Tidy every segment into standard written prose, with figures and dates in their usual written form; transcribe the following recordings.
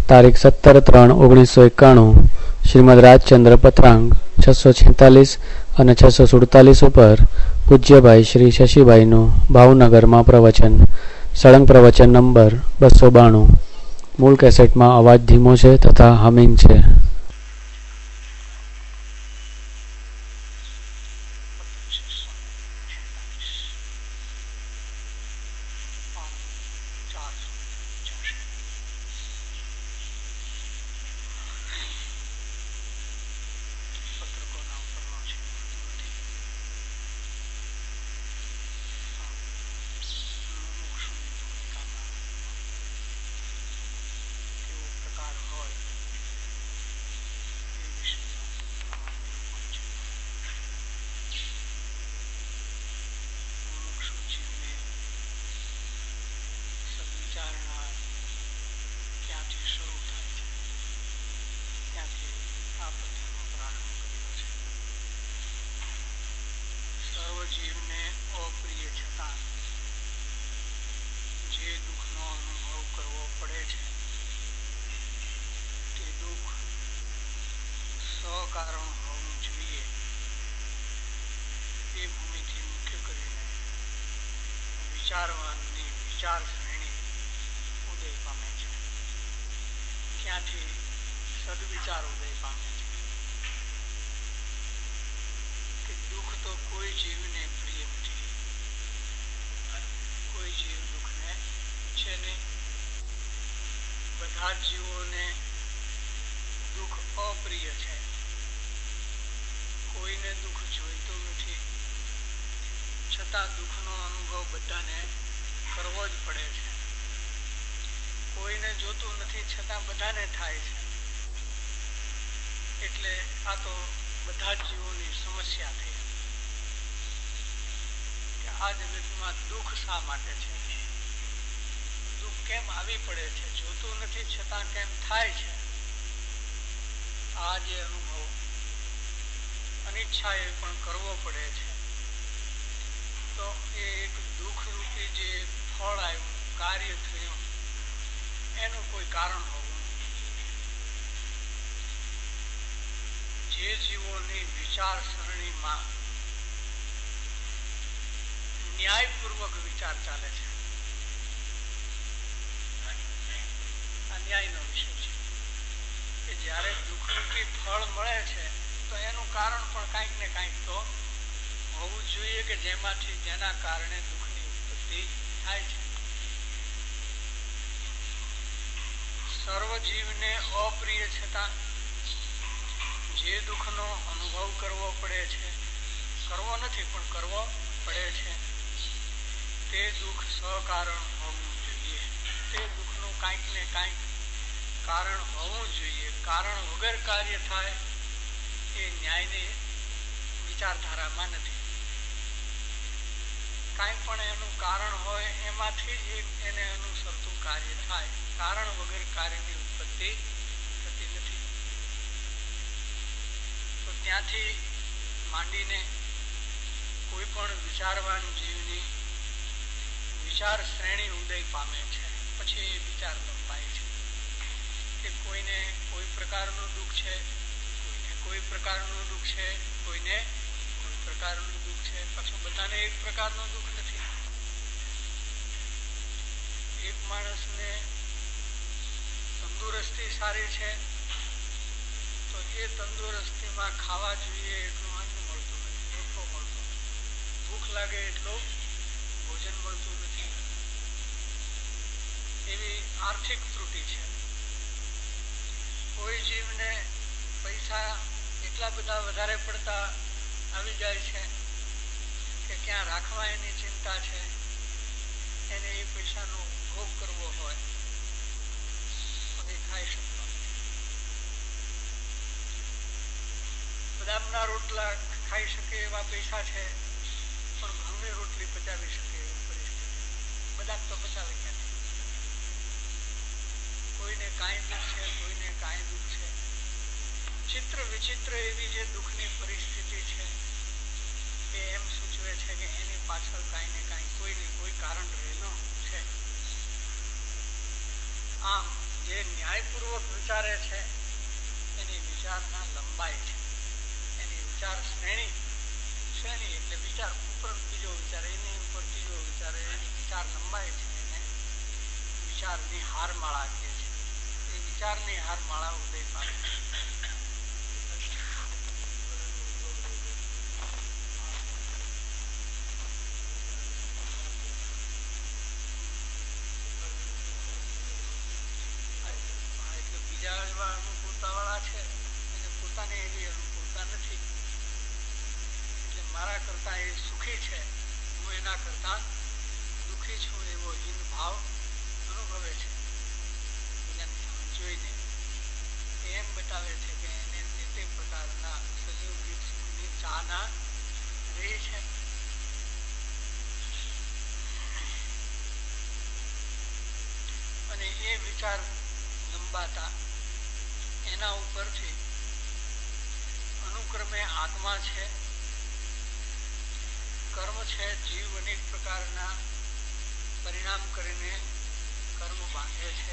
તારીખ 17/3/1991 શ્રીમદ રાજચંદ્ર પત્રાંગ 646 અને 647 ઉપર પૂજ્યભાઈ શ્રી શશીભાઈનું ભાવનગરમાં પ્રવચન. સળંગ પ્રવચન નંબર 292. મૂળ કેસેટમાં અવાજ ધીમો છે તથા હમિંગ છે. વિચારવાનની વિચાર શ્રેણી ઉદય પામે છે. ક્યાંથી સદવિચાર ઉદય પામે છે કે દુઃખ તો કોઈ જીવને પ્રિય નથી. કોઈ જીવ દુઃખને ઈચ્છે નહીં. બધા જ જીવોને દુઃખ અપ્રિય છે. કોઈને દુઃખ જોઈતું નથી, છતાં દુઃખનો અનુભવ બધાને કરવો જ પડે છે. કોઈને જોતું નથી, છતાં બધાને થાય છે. એટલે આ તો બધા જ જીવોની સમસ્યા થઈ કે આ જગતમાં દુઃખ શા માટે છે, દુઃખ કેમ આવી પડે છે, જોતું નથી છતાં કેમ થાય છે. આ જે અનુભવ અનિચ્છાએ પણ કરવો પડે છે, તો એ એક દુઃખ રૂપી જે ફળ આવ્યું, કાર્ય થયું, એનું કોઈ કારણ હોવું. જે જીવોની વિચાર સરણીમાં ન્યાયપૂર્વક વિચાર ચાલે છે, આ ન્યાયનો વિષય છે કે જ્યારે દુઃખ રૂપી ફળ મળે છે તો એનું કારણ પણ કાંઈક ને કાંઈક તો હોવું જોઈએ કે જેના કારણે દુઃખની ઉત્પત્તિ થાય છે. સર્વ જીવને અપ્રિય છતાં જે દુઃખનો અનુભવ કરવો પડે છે, કરવો નથી પણ કરવો પડે છે, તે દુઃખ સકારણ હોવું જોઈએ. તે દુઃખનું કાંઈક ને કાંઈક કારણ હોવું જોઈએ. કારણ વગર કાર્ય થાય એ ન્યાયની વિચારધારામાં નથી. કાંઈ પણ એનું કારણ હોય એમાંથી જ એને અનુસરતું કાર્ય થાય. કારણ વગર કાર્યની ઉત્પત્તિ થતી નથી. તો ત્યાંથી માંડીને કોઈ પણ વિચારવાન જીવની વિચાર શ્રેણી ઉદય પામે છે. પછી એ વિચાર લંબાય છે કે કોઈને કોઈ પ્રકારનું દુઃખ છે, કોઈને કોઈ પ્રકારનું દુઃખ છે, કોઈને કોઈ પ્રકારનું દુઃખ છે. પાછું બધાને એક પ્રકારનું દુઃખ નથી. એક માણસને તંદુરસ્તી સારી છે તો એ તંદુરસ્તીમાં ખાવા જોઈએ એટલું અન્ન મળતું નથી, રોટલો મળતો નથી. ભૂખ લાગે એટલું ભોજન મળતું નથી. એવી આર્થિક ત્રુટિ છે. કોઈ જીવને પૈસા એટલા બધા વધારે પડતા આવી જાય છે કે ક્યાં રાખવા એની ચિંતા છે. એને એ પૈસાનો ભોગ કરવો હોય તો એ ખાઈ શકતો નથી. બદામના રોટલા ખાઈ શકે એવા પૈસા છે પણ ઘઉંની રોટલી પચાવી શકે એવી પરિસ્થિતિ. બદામ તો પચાવે ક્યાંથી? કોઈને કાંઈ દુઃખ છે, કોઈને કાંઈ દુઃખ છે. ચિત્ર વિચિત્ર એવી જે દુઃખની પરિસ્થિતિ છે એ એમ સૂચવે છે કે એની પાછળ કાંઈ ને કાંઈ કોઈ ને કોઈ કારણ રહેલું છે. આમ જે ન્યાયપૂર્વક વિચારે છે એની વિચારના લંબાઈ છે, એની વિચાર શ્રેણી એટલે વિચાર ઉપર બીજો વિચાર, એની ઉપર ત્રીજો વિચાર, એની વિચાર લંબાઈ છે એને વિચારની હારમાળા કહે છે. એ વિચારની હારમાળા ઉદય પામે. બીજા એવા અનુકૂળતા વાળા છે એને પોતાને એવી અનુકૂળતા નથી, એટલે મારા કરતા એ સુખી છે, હું એના કરતા દુઃખી છું એવો હીન ભાવ અનુભવે છે. બીજાની સામે જોઈને એમ બતાવે છે કે એને તે પ્રકારના સજીવ સુખની ચાહના રહી છે. અને એ વિચાર લંબાતા એના ઉપરથી અનુક્રમે આત્મા છે, કર્મ છે, જીવ અનેક પ્રકારના પરિણામ કરીને કર્મ બાંધે છે.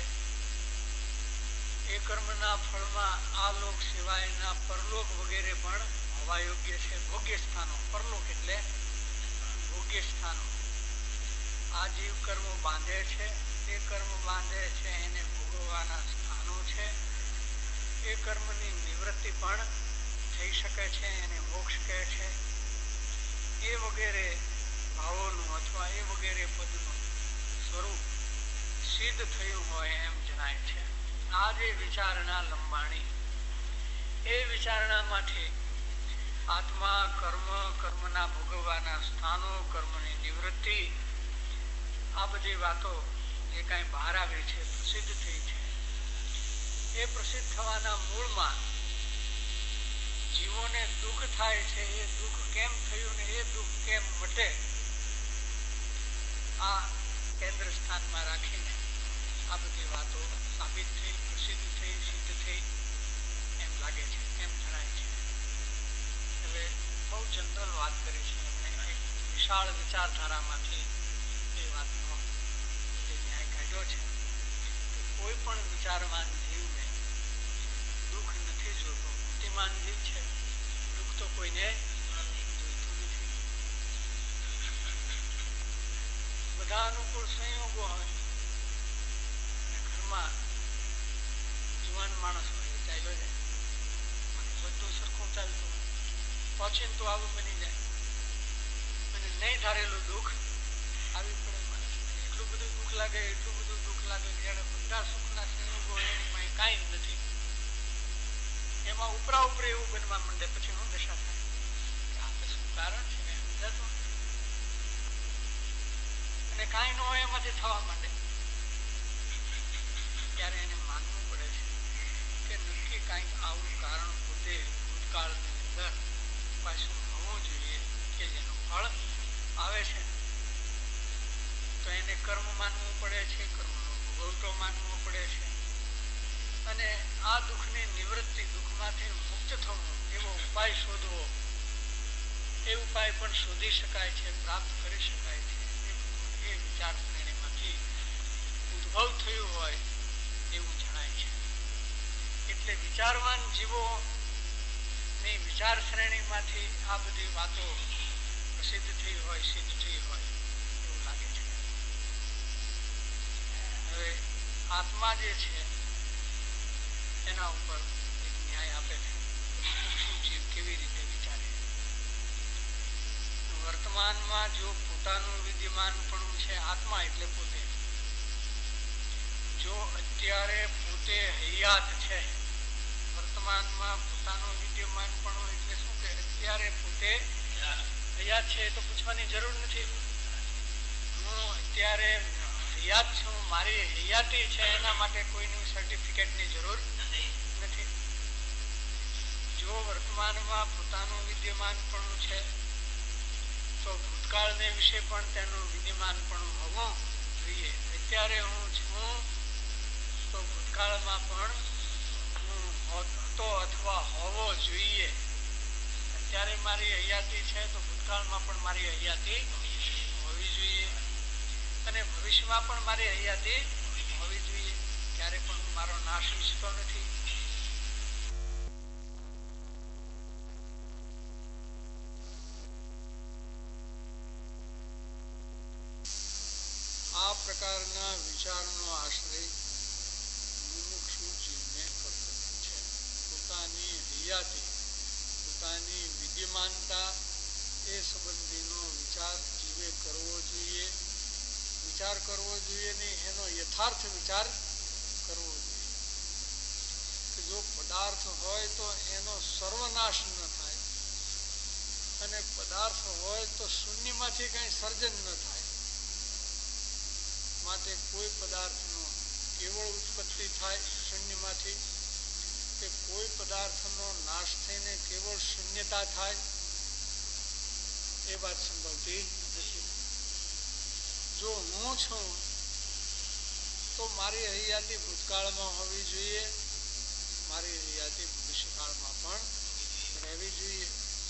એ કર્મના ફળમાં આ લોક સિવાયના પરલોક વગેરે પણ હોવા યોગ્ય છે. ભોગ્ય સ્થાનો, પરલોક એટલે ભોગ્ય સ્થાનો. આ જીવ કર્મ બાંધે છે, એ કર્મ બાંધે છે એને ભોગવવાના સ્થાનો છે. એ કર્મની નિવૃત્તિ પણ થઈ શકે છે, એને મોક્ષ કહે છે. એ વગેરે ભાવોનું અથવા એ વગેરે પદનું સ્વરૂપ સિદ્ધ થયું હોય એમ જણાય છે. આ જે વિચારણા લંબાણી, એ વિચારણામાંથી આત્મા, કર્મ, કર્મના ભોગવવાના સ્થાનો, કર્મની નિવૃત્તિ, આ બધી વાતો જે કાંઈ બહાર આવી છે, પ્રસિદ્ધ થઈ છે, એ પ્રસિદ્ધ થવાના મૂળમાં જીવોને દુઃખ થાય છે. એ દુઃખ કેમ થયું ને એ દુઃખ કેમ મટે, આ કેન્દ્ર સ્થાનમાં રાખીને આ બધી વાતો સાબિત થઈ, પ્રસિદ્ધ થઈ, સિદ્ધ થઈ એમ લાગે છે, એમ જણાય છે. હવે બહુ જનરલ વાત કરી છે એમણે, એક વિશાળ વિચારધારામાંથી એ વાતનો જે ન્યાય કાઢ્યો છે. કોઈ પણ વિચારવાન જીવને દુઃખ નથી જોતું. બુદ્ધિમાન જીવ છે, દુઃખ તો કોઈને જોઈતું નથી. બધા અનુકૂળ સંયોગો હોય અને ઘરમાં જુવાન માણસ હોય, ચાલ્યો જાય, બધું સરખું ચાલતું હોય, પહોંચીને તો આવું બની જાય અને નહીં ધારેલું દુઃખ આવી પડે માણસ. એટલું બધું દુઃખ લાગે, એટલું બધું દુઃખ લાગે કે એને બધા સુખના સંયોગો એની પાસે કાંઈ જ નથી. એમાં ઉપરા ઉપર એવું બનવા માંડે, પછી શું દશા થાય કે આપણે શું કારણ છે ને સમજાતું અને કાંઈ ન હોય એમાંથી થવા માંડે. ત્યારે એને માનવું પડે છે કે નક્કી કાંઈક આવું કારણ પોતે ભૂતકાળની અંદર પાછું હોવું જોઈએ કે જેનું ફળ આવે છે. તો એને કર્મ માનવું પડે છે, કર્મનો ભોગવટો માનવો પડે છે. અને આ દુઃખની નિવૃત્તિ, દુઃખમાંથી મુક્ત થવું એવો ઉપાય શોધવો, એ ઉપાય પણ શોધી શકાય છે, પ્રાપ્ત કરી શકાય છે. એ વિચાર શ્રેણીમાંથી ઉદ્ભવ થયું હોય એવું જણાય છે. એટલે વિચારવાન જીવોની વિચાર શ્રેણીમાંથી આ બધી વાતો પ્રસિદ્ધ થઈ હોય, સિદ્ધ થઈ હોય એવું લાગે છે. હવે આત્મા જે છે એના ઉપર એક ન્યાય આપે છે. મુમુક્ષુ જીવ કેવી રીતે વિચારે. વર્તમાનમાં જો પોતાનું વિદ્યમાનપણું છે, આત્મા એટલે પોતે, જો અત્યારે પોતે હયાત છે, વર્તમાનમાં પોતાનું વિદ્યમાનપણું એટલે શું કે અત્યારે પોતે હયાત છે, તો પૂછવાની જરૂર નથી. હું અત્યારે હયાત છું, મારી હયાતી છે, એના માટે કોઈનું સર્ટિફિકેટની જરૂર નથી. જો વર્તમાનમાં પોતાનું વિદ્યમાનપણું છે તો ભૂતકાળને વિશે પણ તેનું વિદ્યમાનપણું હોવું જોઈએ. અત્યારે હું છું તો ભૂતકાળમાં પણ હું હતો અથવા હોવો જોઈએ. અત્યારે મારી હયાતી છે તો ભૂતકાળમાં પણ મારી હયાતી હોવી જોઈએ અને ભવિષ્યમાં પણ મારી હયાતી હોવી જોઈએ. ત્યારે પણ હું મારો નાશ ઈચ્છતો નથી. આ પ્રકારના વિચારનો આશ્રય મુમુક્ષુ જીવને કર્તવ્ય છે. પોતાની હૈયાથી, પોતાની વિદ્યમાનતા એ સંબંધીનો વિચાર જીવે કરવો જોઈએ. વિચાર કરવો જોઈએ નહીં, એનો યથાર્થ વિચાર કરવો જોઈએ કે જો પદાર્થ હોય તો એનો સર્વનાશ ન થાય, અને પદાર્થ હોય તો શૂન્યમાંથી કંઈ સર્જન ન થાય. માટે કોઈ પદાર્થનો કેવળ ઉત્પત્તિ થાય શૂન્યમાંથી, કે કોઈ પદાર્થનો નાશ થઈને કેવળ શૂન્યતા થાય, એ વાત સંભવતી નથી. જો હું છું તો મારી હૈયાતી ભૂતકાળમાં હોવી જોઈએ, મારી હૈયાતી ભવિષ્યકાળમાં પણ રહેવી જોઈએ.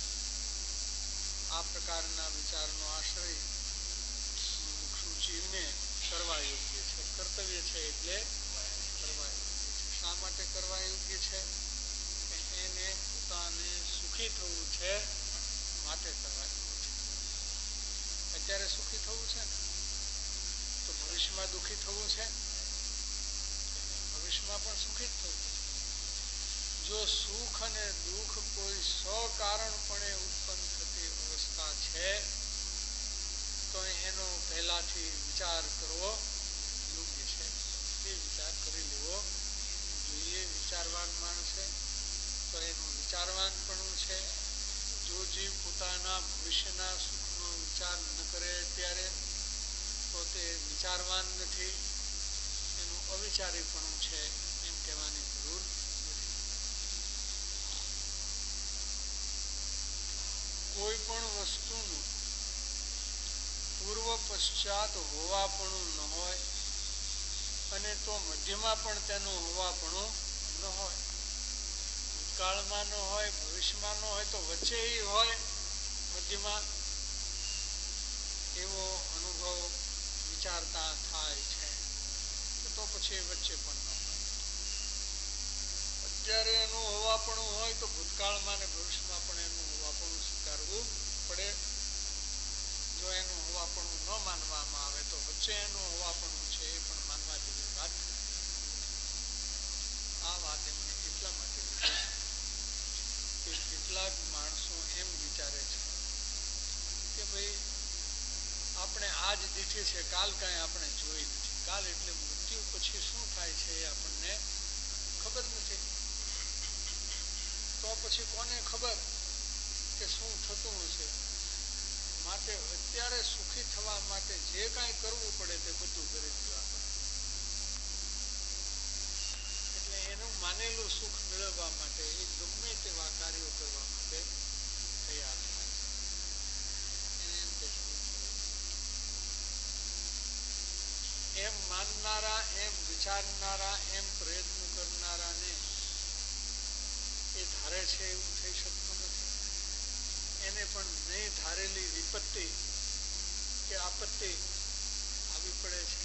આ પ્રકારના વિચારનો આશ્રય મુમુક્ષુ જીવને કરવા યોગ્ય છે. કર્તવ્ય છે એટલે કરવા યોગ્ય છે. શા માટે કરવા યોગ્ય છે? કે એને પોતાને સુખી થવું છે માટે કરવા યોગ્ય છે. અત્યારે સુખી થવું છે ને, તો ભવિષ્યમાં દુઃખી થવું છે? ભવિષ્યમાં પણ સુખી જ થવું છે. જો સુખ અને દુઃખ કોઈ સકારણપણે ઉત્પન્ન થતી અવસ્થા છે તો એનો પહેલાથી વિચાર કરવો યોગ્ય છે. એ વિચાર કરી લેવો જોઈએ. વિચારવાન માણસે તો એનું વિચારવાનપણું છે. જો જીવ પોતાના ભવિષ્યના સુખનો વિચાર ન કરે ત્યારે તો તે વિચારવાન નથી, એનું અવિચારીપણું છે એમ કહેવાની જરૂર નથી. કોઈ પણ વસ્તુનું પૂર્વ પશ્ચાત હોવાપણું ન હોય, અને તો મધ્યમાં પણ તેનું હોવાપણું ન હોય. ભૂતકાળમાં ન હોય, ભવિષ્યમાં ન હોય, તો વચ્ચે હોય મધ્યમાં, એવો અનુભવ વિચારતા થાય છે. તો પછી વચ્ચે પણ ન હોય. અત્યારે એનું હોવાપણું હોય તો ભૂતકાળમાં ને ભવિષ્યમાં પણ એનું હોવાપણું સ્વીકારવું પડે. જો એનું હોવાપણું ન માનવામાં આવે તો વચ્ચે એનું હોવાપણું છે એ પણ માનવા જેવી વાત. આ વાત એમને એટલા માટે લીધી કે કેટલાક માણસો એમ વિચારે છે કે ભાઈ આપણે આજ દીઠી છે, કાલ કાંઈ આપણે જોઈ નથી. કાલ એટલે મૃત્યુ પછી શું થાય છે એ આપણને ખબર નથી. તો પછી કોને ખબર કે શું થતું હશે? માટે અત્યારે સુખી થવા માટે જે કાંઈ કરવું પડે તે બધું કરી દીધું આપણે. એટલે એનું માનેલું સુખ મેળવવા માટે એ ગમે તેવા કાર્યો કરવા માટે તૈયાર થાય છે. એમ માનનારા, એમ વિચારનારા, એમ પ્રયત્ન કરનારાને એ ધારે છે એવું થઈ શકતું નથી. એને પણ નહીં ધારેલી વિપત્તિ કે આપત્તિ આવી પડે છે.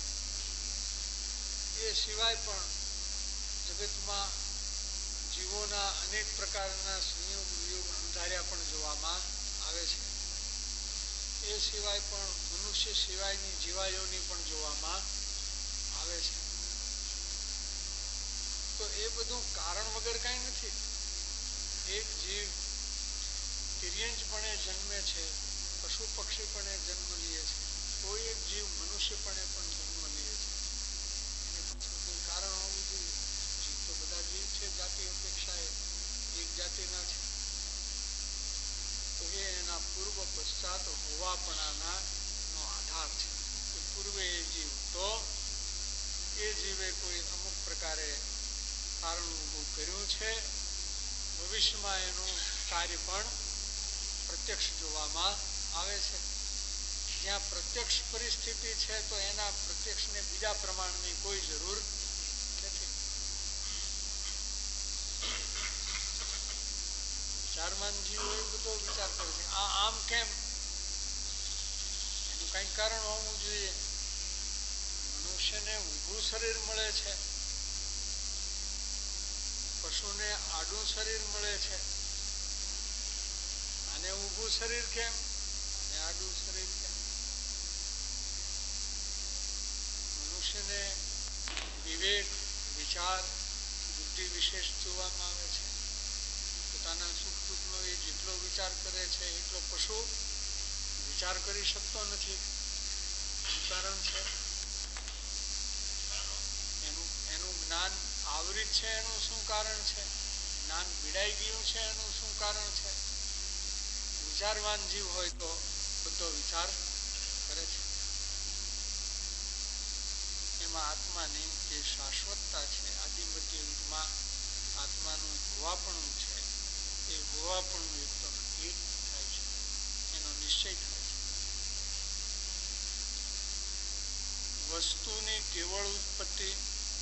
એ સિવાય પણ જગતમાં જીવોના અનેક પ્રકારના સંયોગ વિયોગ અંધાર્યા પણ જોવામાં આવે છે. એ સિવાય પણ મનુષ્ય સિવાયની જીવાયોની પણ જોવામાં આવે છે. તો એ બધું કારણ વગર કાંઈ નથી. એક જીવ તિર્યંજપણે જન્મે છે, પશુ પક્ષીપણે જન્મ લે છે, કોઈ એક જીવ મનુષ્યપણે પણ જન્મ લે છે. એને પાછળ કોઈ કારણ હોવું જોઈએ. જીવ તો બધા જીવ છે, જાતિ અપેક્ષાએ એક જાતિના છે. તો એ એના પૂર્વ પશ્ચાત હોવાપણાના નો આધાર છે. કે પૂર્વે એ જીવ તો એ જીવે કોઈ અમુક પ્રકારે કારણ ઊભું કર્યું છે. ભવિષ્યમાં એનું કાર્ય પણ પ્રત્યક્ષ જોવામાં આવે છે. જ્યાં પ્રત્યક્ષ પરિસ્થિતિ છે તો એના પ્રત્યક્ષને બીજા પ્રમાણની કોઈ જરૂર નથી. વિચારમાન જીવો એ બધો વિચાર કરે છે, આ આમ કેમ? એનું કંઈક કારણ હોવું જોઈએ. મનુષ્યને ઊભું શરીર મળે છે પશુને આડું શરીર મળે છે, આને ઊભું શરીર કેમ, આને આડું શરીર કેમ? મનુષ્યને વિવેક, વિચાર, બુદ્ધિ વિશેષ જોવામાં આવે છે. પોતાના સુખ દુઃખનો એ જેટલો વિચાર કરે છે એટલો પશુ વિચાર કરી શકતો નથી. કારણ છે એનું જ્ઞાન આવૃત છે. એનું શું કારણ છે? જ્ઞાન પીડાઈ ગયું છે. એનું શું કારણ છે? વિચારવાન જીવ હોય તો બધો વિચાર કરે છે. એમાં આત્માની જે શાશ્વતતા છે, આદિમધ્ય યુગમાં આત્માનું હોવાપણું છે, એ હોવાપણું એકદમ નક્કી થાય છે, એનો નિશ્ચય થાય છે. વસ્તુની કેવળ ઉત્પત્તિ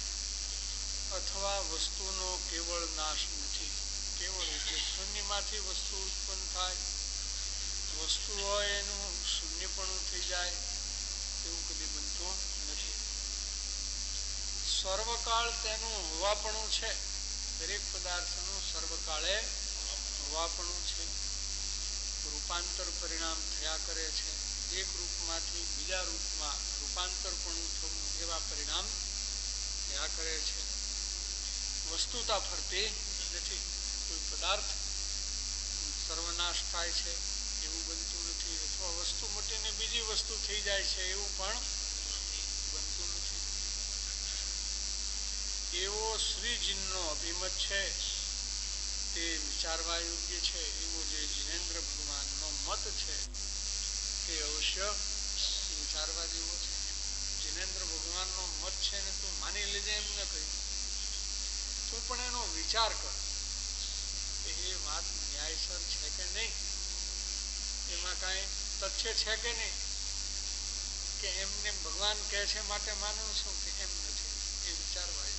અથવા વસ્તુનો કેવળ નાશ નથી. કેવળ એટલે શૂન્યમાંથી વસ્તુ ઉત્પન્ન થાય. વસ્તુ હોય એનું શૂન્યપણું થઈ જાય એવું કદી બનતું નથી. સર્વકાળ તેનું હોવાપણું છે. દરેક પદાર્થનું સર્વકાળે હોવાપણું છે. રૂપાંતર પરિણામ થયા કરે છે. એક રૂપમાંથી બીજા રૂપમાં રૂપાંતરપણું થવું એવા પરિણામ થયા કરે છે. વસ્તુતા ફરતી નથી. કોઈ પદાર્થ સર્વનાશ થાય છે એવું બનતું નથી, અથવા વસ્તુ મટીને બીજી વસ્તુ થઈ જાય છે એવું પણ બનતું નથી. એવો શ્રીજીનો અભિમત છે તે વિચારવા યોગ્ય છે. એવો જે જીનેન્દ્ર ભગવાનનો મત છે તે અવશ્ય વિચારવા જેવો છે. જીનેન્દ્ર ભગવાનનો મત છે ને તું માની લેજે એમ ન કહ્યું, તું પણ એનો વિચાર કર કે એ વાત ન્યાયસર છે કે નહીં, એમાં કાંઈ તથ્ય છે કે નહીં, કે એમને ભગવાન કહે છે માટે માનવું શું કે એમ નથી. એ વિચારવા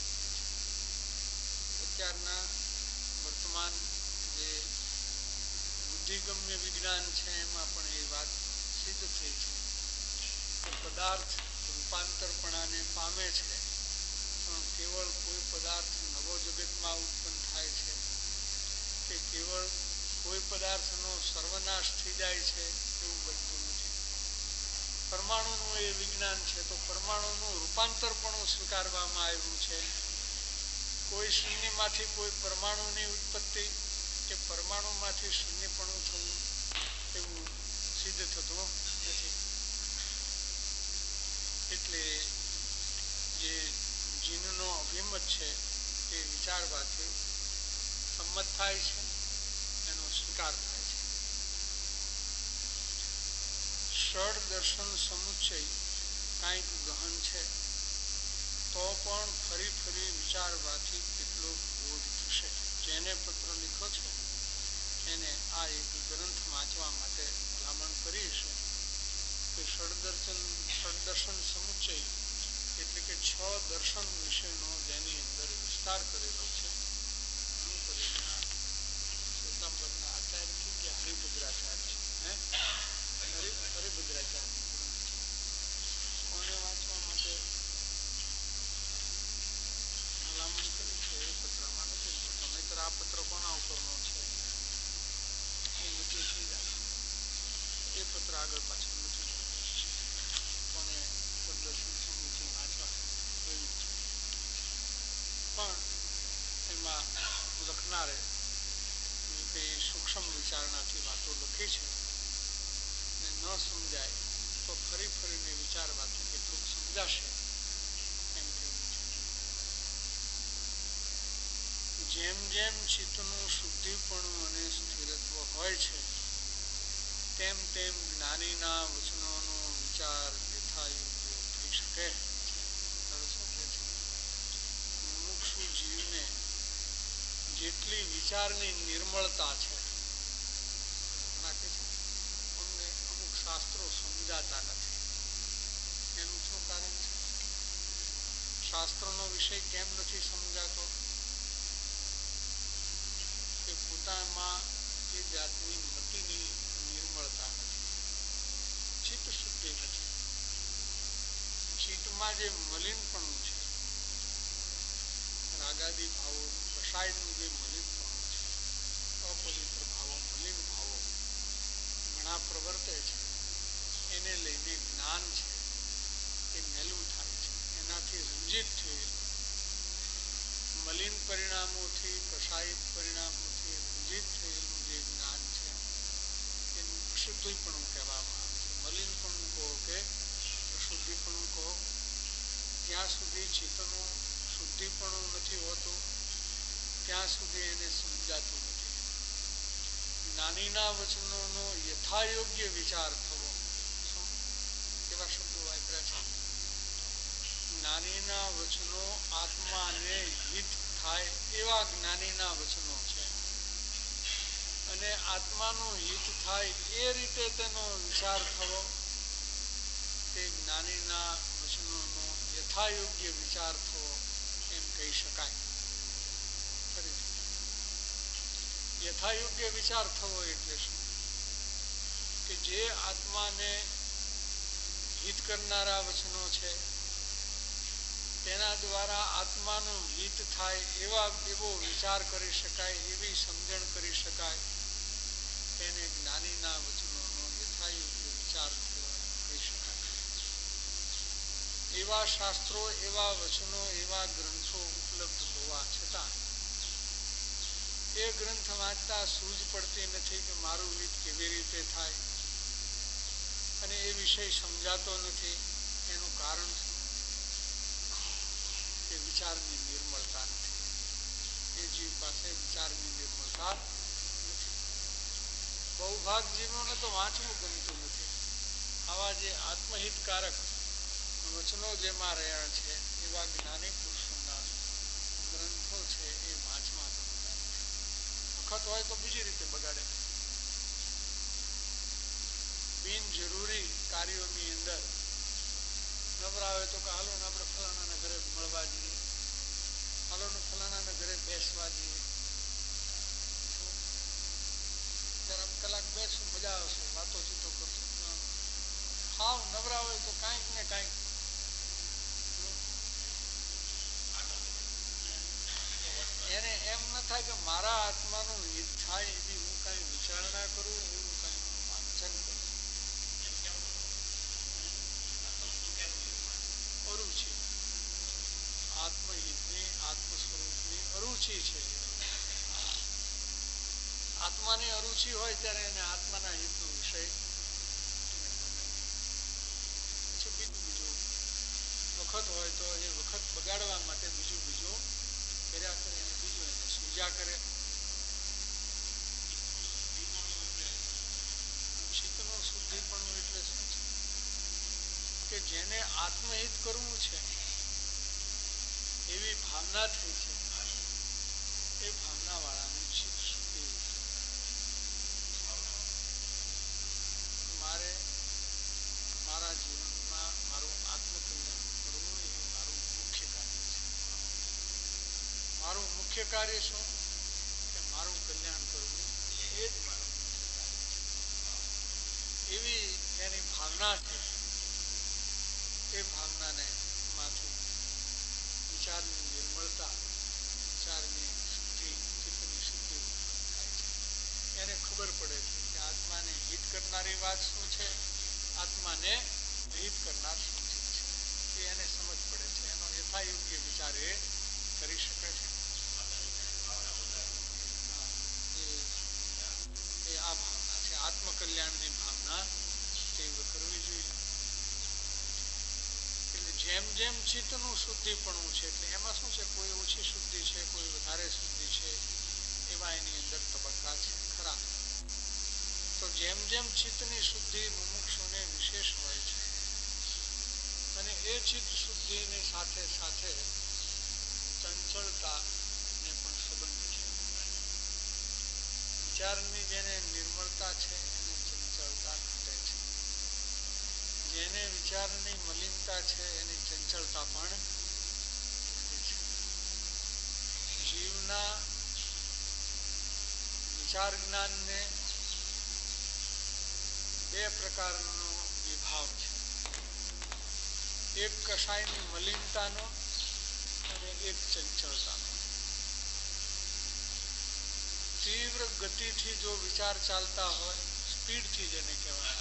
અત્યારના વર્તમાન જે બુદ્ધિગમ્ય વિજ્ઞાન છે એમાં પણ એ વાત સિદ્ધ થઈ છે કે પદાર્થ રૂપાંતરપણાને પામે છે, પણ કેવળ કોઈ પદાર્થ નવો જગતમાં ઉત્પન્ન થાય છે કે કેવળ કોઈ પદાર્થનો સર્વનાશ થઈ જાય છે એવું બનતું નથી. પરમાણુનું એ વિજ્ઞાન છે તો પરમાણુનું રૂપાંતરપણું સ્વીકારવામાં આવ્યું છે. કોઈ શૂન્યમાંથી કોઈ પરમાણુની ઉત્પત્તિ કે પરમાણુમાંથી શૂન્યપણું થવું એવું સિદ્ધ થતું નથી. એટલે જે જીનનો અભિમત છે એ વિચારવાથી સંમત થાય છે, એનો સ્વીકાર થાય છે. ષડ દર્શન સમુચ્ચય કાંઈક ગહન છે તો પણ ફરી ફરી વિચારવાથી કેટલો બોધ થશે. જેને પત્ર લીખો છે એને આ એક ગ્રંથ વાંચવા માટે ભલામણ કરીશ કે ષડદર્શન સમુચ્ચય એટલે કે 6 દર્શન વિશેનો જેની અંદર વિસ્તાર કરેલો છે. શ્વેતાંબરના આચાર્ય કે હરિભદ્રાચાર્ય હરિભદ્રાચાર્ય કોને વાંચવા માટે ભલામણ કરી છે એ પત્રમાં નથી. તમે તો આ પત્ર કોના ઉપરનો છે એ નક્કી થઈ જાય. એ પત્ર આગળ પાછળ નથી. કોને પ્રદર્શન સમુચય વાંચવા કહ્યું છે, પણ એમાં લખનારે કંઈ સૂક્ષ્મ વિચારણાથી વાતો લખી છે ને ન સમજાય તો ફરી ફરીને વિચારવાથી કેટલુંક સમજાશે એમ કહ્યું છે. જેમ જેમ ચિત્તનું શુદ્ધિપણું અને સ્થિરત્વ હોય છે તેમ તેમ જ્ઞાનીના વચનોનો વિચાર યથાયોગ્ય થઈ શકે છે. મુમુક્ષુ જીવને જેટલી વિચારની નિર્મળતા છે, અમને અમુક શાસ્ત્રો સમજાતા નથી. એનું શું કારણ છે? શાસ્ત્રનો વિષય કેમ નથી સમજાતો? કે પોતામાં એ જાતની મતિની નિર્મળતા નથી, ચિત્ત શુદ્ધિ નથી. ચિત્તમાં જે મલિનપણું છે, રાગાદી ભાવોનું પ્રસાર કસાયનું જે મલિનપણું છે, અપવિત્ર ભાવો, મલિન ભાવો ઘણા પ્રવર્તે છે, એને લઈને જ્ઞાન છે એ મેલું થાય છે. એનાથી રંજિત થયેલું મલિન પરિણામોથી, કસાયિત પરિણામોથી રંજિત થયેલું જે જ્ઞાન છે એનું અશુદ્ધિપણું કહેવામાં આવે છે. મલિનપણું કહો કે અશુદ્ધિપણું કહો, જ્યાં સુધી ચિત્તનું શુદ્ધિપણું નથી હોતું ત્યાં સુધી એને સમજાતું નથી. જ્ઞાનીના વચનોનો યથાયોગ્ય વિચાર થવો, કેવા શબ્દો વાપર્યા છે? જ્ઞાનીના વચનો આત્માને હિત થાય એવા જ્ઞાનીના વચનો છે, અને આત્માનું હિત થાય એ રીતે તેનો વિચાર થવો તે જ્ઞાનીના વચનોનો યથાયોગ્ય વિચાર થવો એમ કહી શકાય. યથાયોગ્ય વિચાર થવો એટલે શું? કે જે આત્માને હિત કરનારા વચનો છે તેના દ્વારા આત્માનું હિત થાય એવો વિચાર કરી શકાય, એવી સમજણ કરી શકાય, તેને જ્ઞાનીના વચનોનો યથાયોગ્ય વિચાર થયો કહી શકાય. એવા શાસ્ત્રો, એવા વચનો, એવા ગ્રંથો ઉપલબ્ધ હોવા છતાં એ ગ્રંથ વાંચતા સૂઝ પડતી નથી કે મારું હિત કેવી રીતે થાય, અને એ વિષય સમજાતો નથી. એનું કારણ શું? એ વિચારની નિર્મળતા નથી. એ જીવ પાસે વિચારની નિર્મળતા નથી. બહુ ભાગ જીવોને તો વાંચવું ગમતું નથી. આવા જે આત્મહિતકારક વચનો જેમાં રહ્યા છે એવા જ્ઞાની પુરુષોના ગ્રંથો છે એ વાંચવા ગમતા નથી. વખત હોય તો બીજી રીતે બગાડે. બિનજરૂરી કાર્યોની અંદર નવરા હોય તો કે હાલો ને આપણે ફલાણાના ઘરે મળવા જઈએ, હાલો ને ફલાણાના ઘરે બેસવા જઈએ, ત્યારે કલાક બેસું, મજા આવશે, વાતો ચીતો કરશું. હાવ નવરા હોય તો કાંઈક ને કાંઈક એને એમ ન થાય કે મારા આત્માનું હિત થાય એવી હું કાંઈ વિચારણા કરું, એવું કાંઈ વાંચન કરું. અરુચિ, આત્મહિતની, આત્મ સ્વરૂપની અરુચિ છે. આત્માની અરુચિ હોય ત્યારે એને આત્માના હિતનો વિષય બીજું વખત હોય તો એ વખત બગાડવા માટે બીજું કર્યા કરે, અને બીજું એને સૂજા કરે. ચિત્તનું શુદ્ધિપણું એટલે શું છે? કે જેને આત્મહિત કરવું છે એવી ભાવના થઈ છે, એ ભાવના વાળાનું ચિત્ત શુદ્ધિ. મારે મારા જીવનમાં મારું આત્મકલ્યાણ કરવું એ મારું મુખ્ય કાર્ય છે. મારું મુખ્ય કાર્ય શું? કે મારું કલ્યાણ કરવું એ જ મારું મુખ્ય કાર્ય છે. એવી એની ભાવના છે. એ ભાવનાને માંથી વિચારની નિર્મળતા, વિચારની શુદ્ધિ, ચિત્તની શુદ્ધિ થાય છે. એને ખબર પડે છે કે આત્માને હિત કરનારી વાત શું છે, આત્માને હિત કરનાર શું છે. એને સમજ પડે છે. એનો યથાયોગ્ય વિચાર એ કરી શકે છે. એ આ ભાવના છે. આત્મકલ્યાણની ભાવના તીવ્ર કરવી જોઈએ. એટલે જેમ જેમ ચિત્તનું શુદ્ધિપણું છે, એટલે એમાં શું છે, કોઈ ઓછી શુદ્ધિ છે, કોઈ વધારે શુદ્ધિ છે, એવા એની અંદર તબક્કા છે ખરા. તો જેમ જેમ ચિત્તની શુદ્ધિ મુમુક્ષુને વિશેષ હોય છે, અને એ ચિત્ત શુદ્ધિની સાથે સાથે ચંચળતાને પણ સંબંધ છે. વિચારની જેને નિર્મળતા છે એને ચંચળતા ઘટે છે. જેને વિચારની મલિનતા છે એની ચંચળતા પણ ઘટે છે. જીવના વિચાર જ્ઞાનને બે પ્રકારનો વિભાવ છે. એક કસાયની મલિનતાનો અને એક ચંચળતાનો. તીવ્ર ગતિથી જો વિચાર ચાલતા હોય, સ્પીડથી જેને કહેવાય,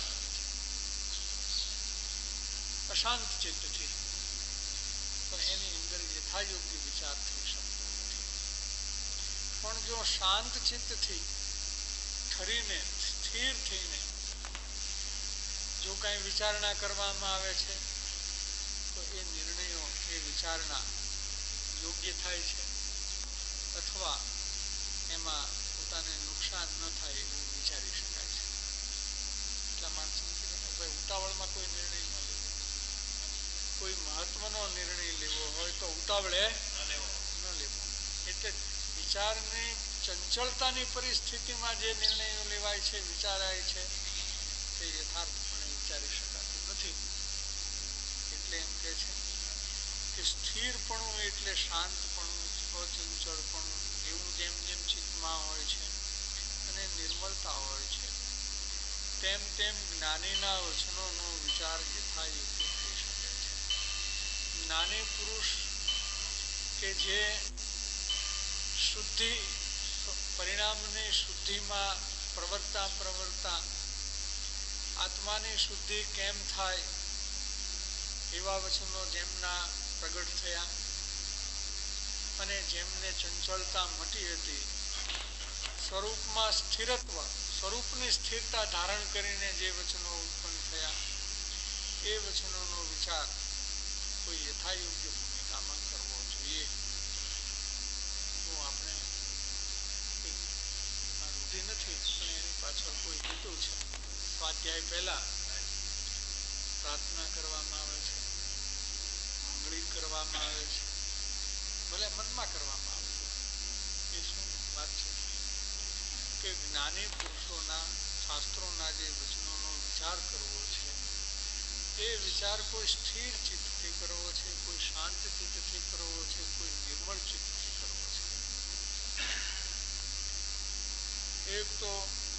અશાંત ચિત્તથી, તો એની અંદર યથાયોગ્ય વિચાર થઈ શકતો નથી. પણ જો શાંત ચિત્તથી ઠરીને સ્થિર થઈને જો કાંઈ વિચારણા કરવામાં આવે છે તો એ નિર્ણયો, એ વિચારણા યોગ્ય થાય છે અથવા એમાં પોતાને નુકસાન ન થાય એવું વિચારી શકાય છે. એટલા માણસો ભાઈ ઉતાવળમાં કોઈ નિર્ણય ન લેવો. કોઈ મહત્વનો નિર્ણય લેવો હોય તો ઉતાવળે ન લેવો. એટલે વિચારની ચંચળતાની પરિસ્થિતિમાં જે નિર્ણયો લેવાય છે, વિચારાય છે, તે યથાર્થપણે વિચારી શકાતું નથી. એટલે એમ કે છે કે સ્થિરપણું એટલે શાંતપણું, અચંચળપણું, એવું જેમ જેમ ચિત્તમાં હોય છે અને નિર્મળતા હોય છે, તેમ તેમ જ્ઞાનીના વચનોનો વિચાર યથાયોગ્ય થઈ શકે છે. જ્ઞાની પુરુષ કે જે શુદ્ધિ, પરિણામની શુદ્ધિમાં પ્રવર્તા આત્માની શુદ્ધિ કેમ થાય એવા વચનો જેમના પ્રગટ થયા અને જેમને ચંચળતા મટી હતી, સ્વરૂપમાં સ્થિરત્વ, સ્વરૂપની સ્થિરતા ધારણ કરીને જે વચનો ઉત્પન્ન થયા, એ વચનોનો વિચાર કોઈ યથાયોગ્ય ભૂમિકામાં કરવો જોઈએ. જો આપણે રૂઢિ નથી પણ એની પાછળ કોઈ હેતુ છે. સ્વાધ્યાય પહેલા પ્રાર્થના કરવામાં આવે છે, મંગળી કરવામાં આવે છે, ભલે મનમાં કરવામાં આવે છે. એ શું વાત છે કે જ્ઞાની પુરુષોના, શાસ્ત્રોના જે વચનોનો વિચાર કરવો છે, એ વિચાર કોઈ સ્થિર ચિત્તથી કરવો છે, કોઈ શાંત ચિત્તથી કરવો છે, કોઈ નિર્મળ ચિત્તથી કરવો છે. એક તો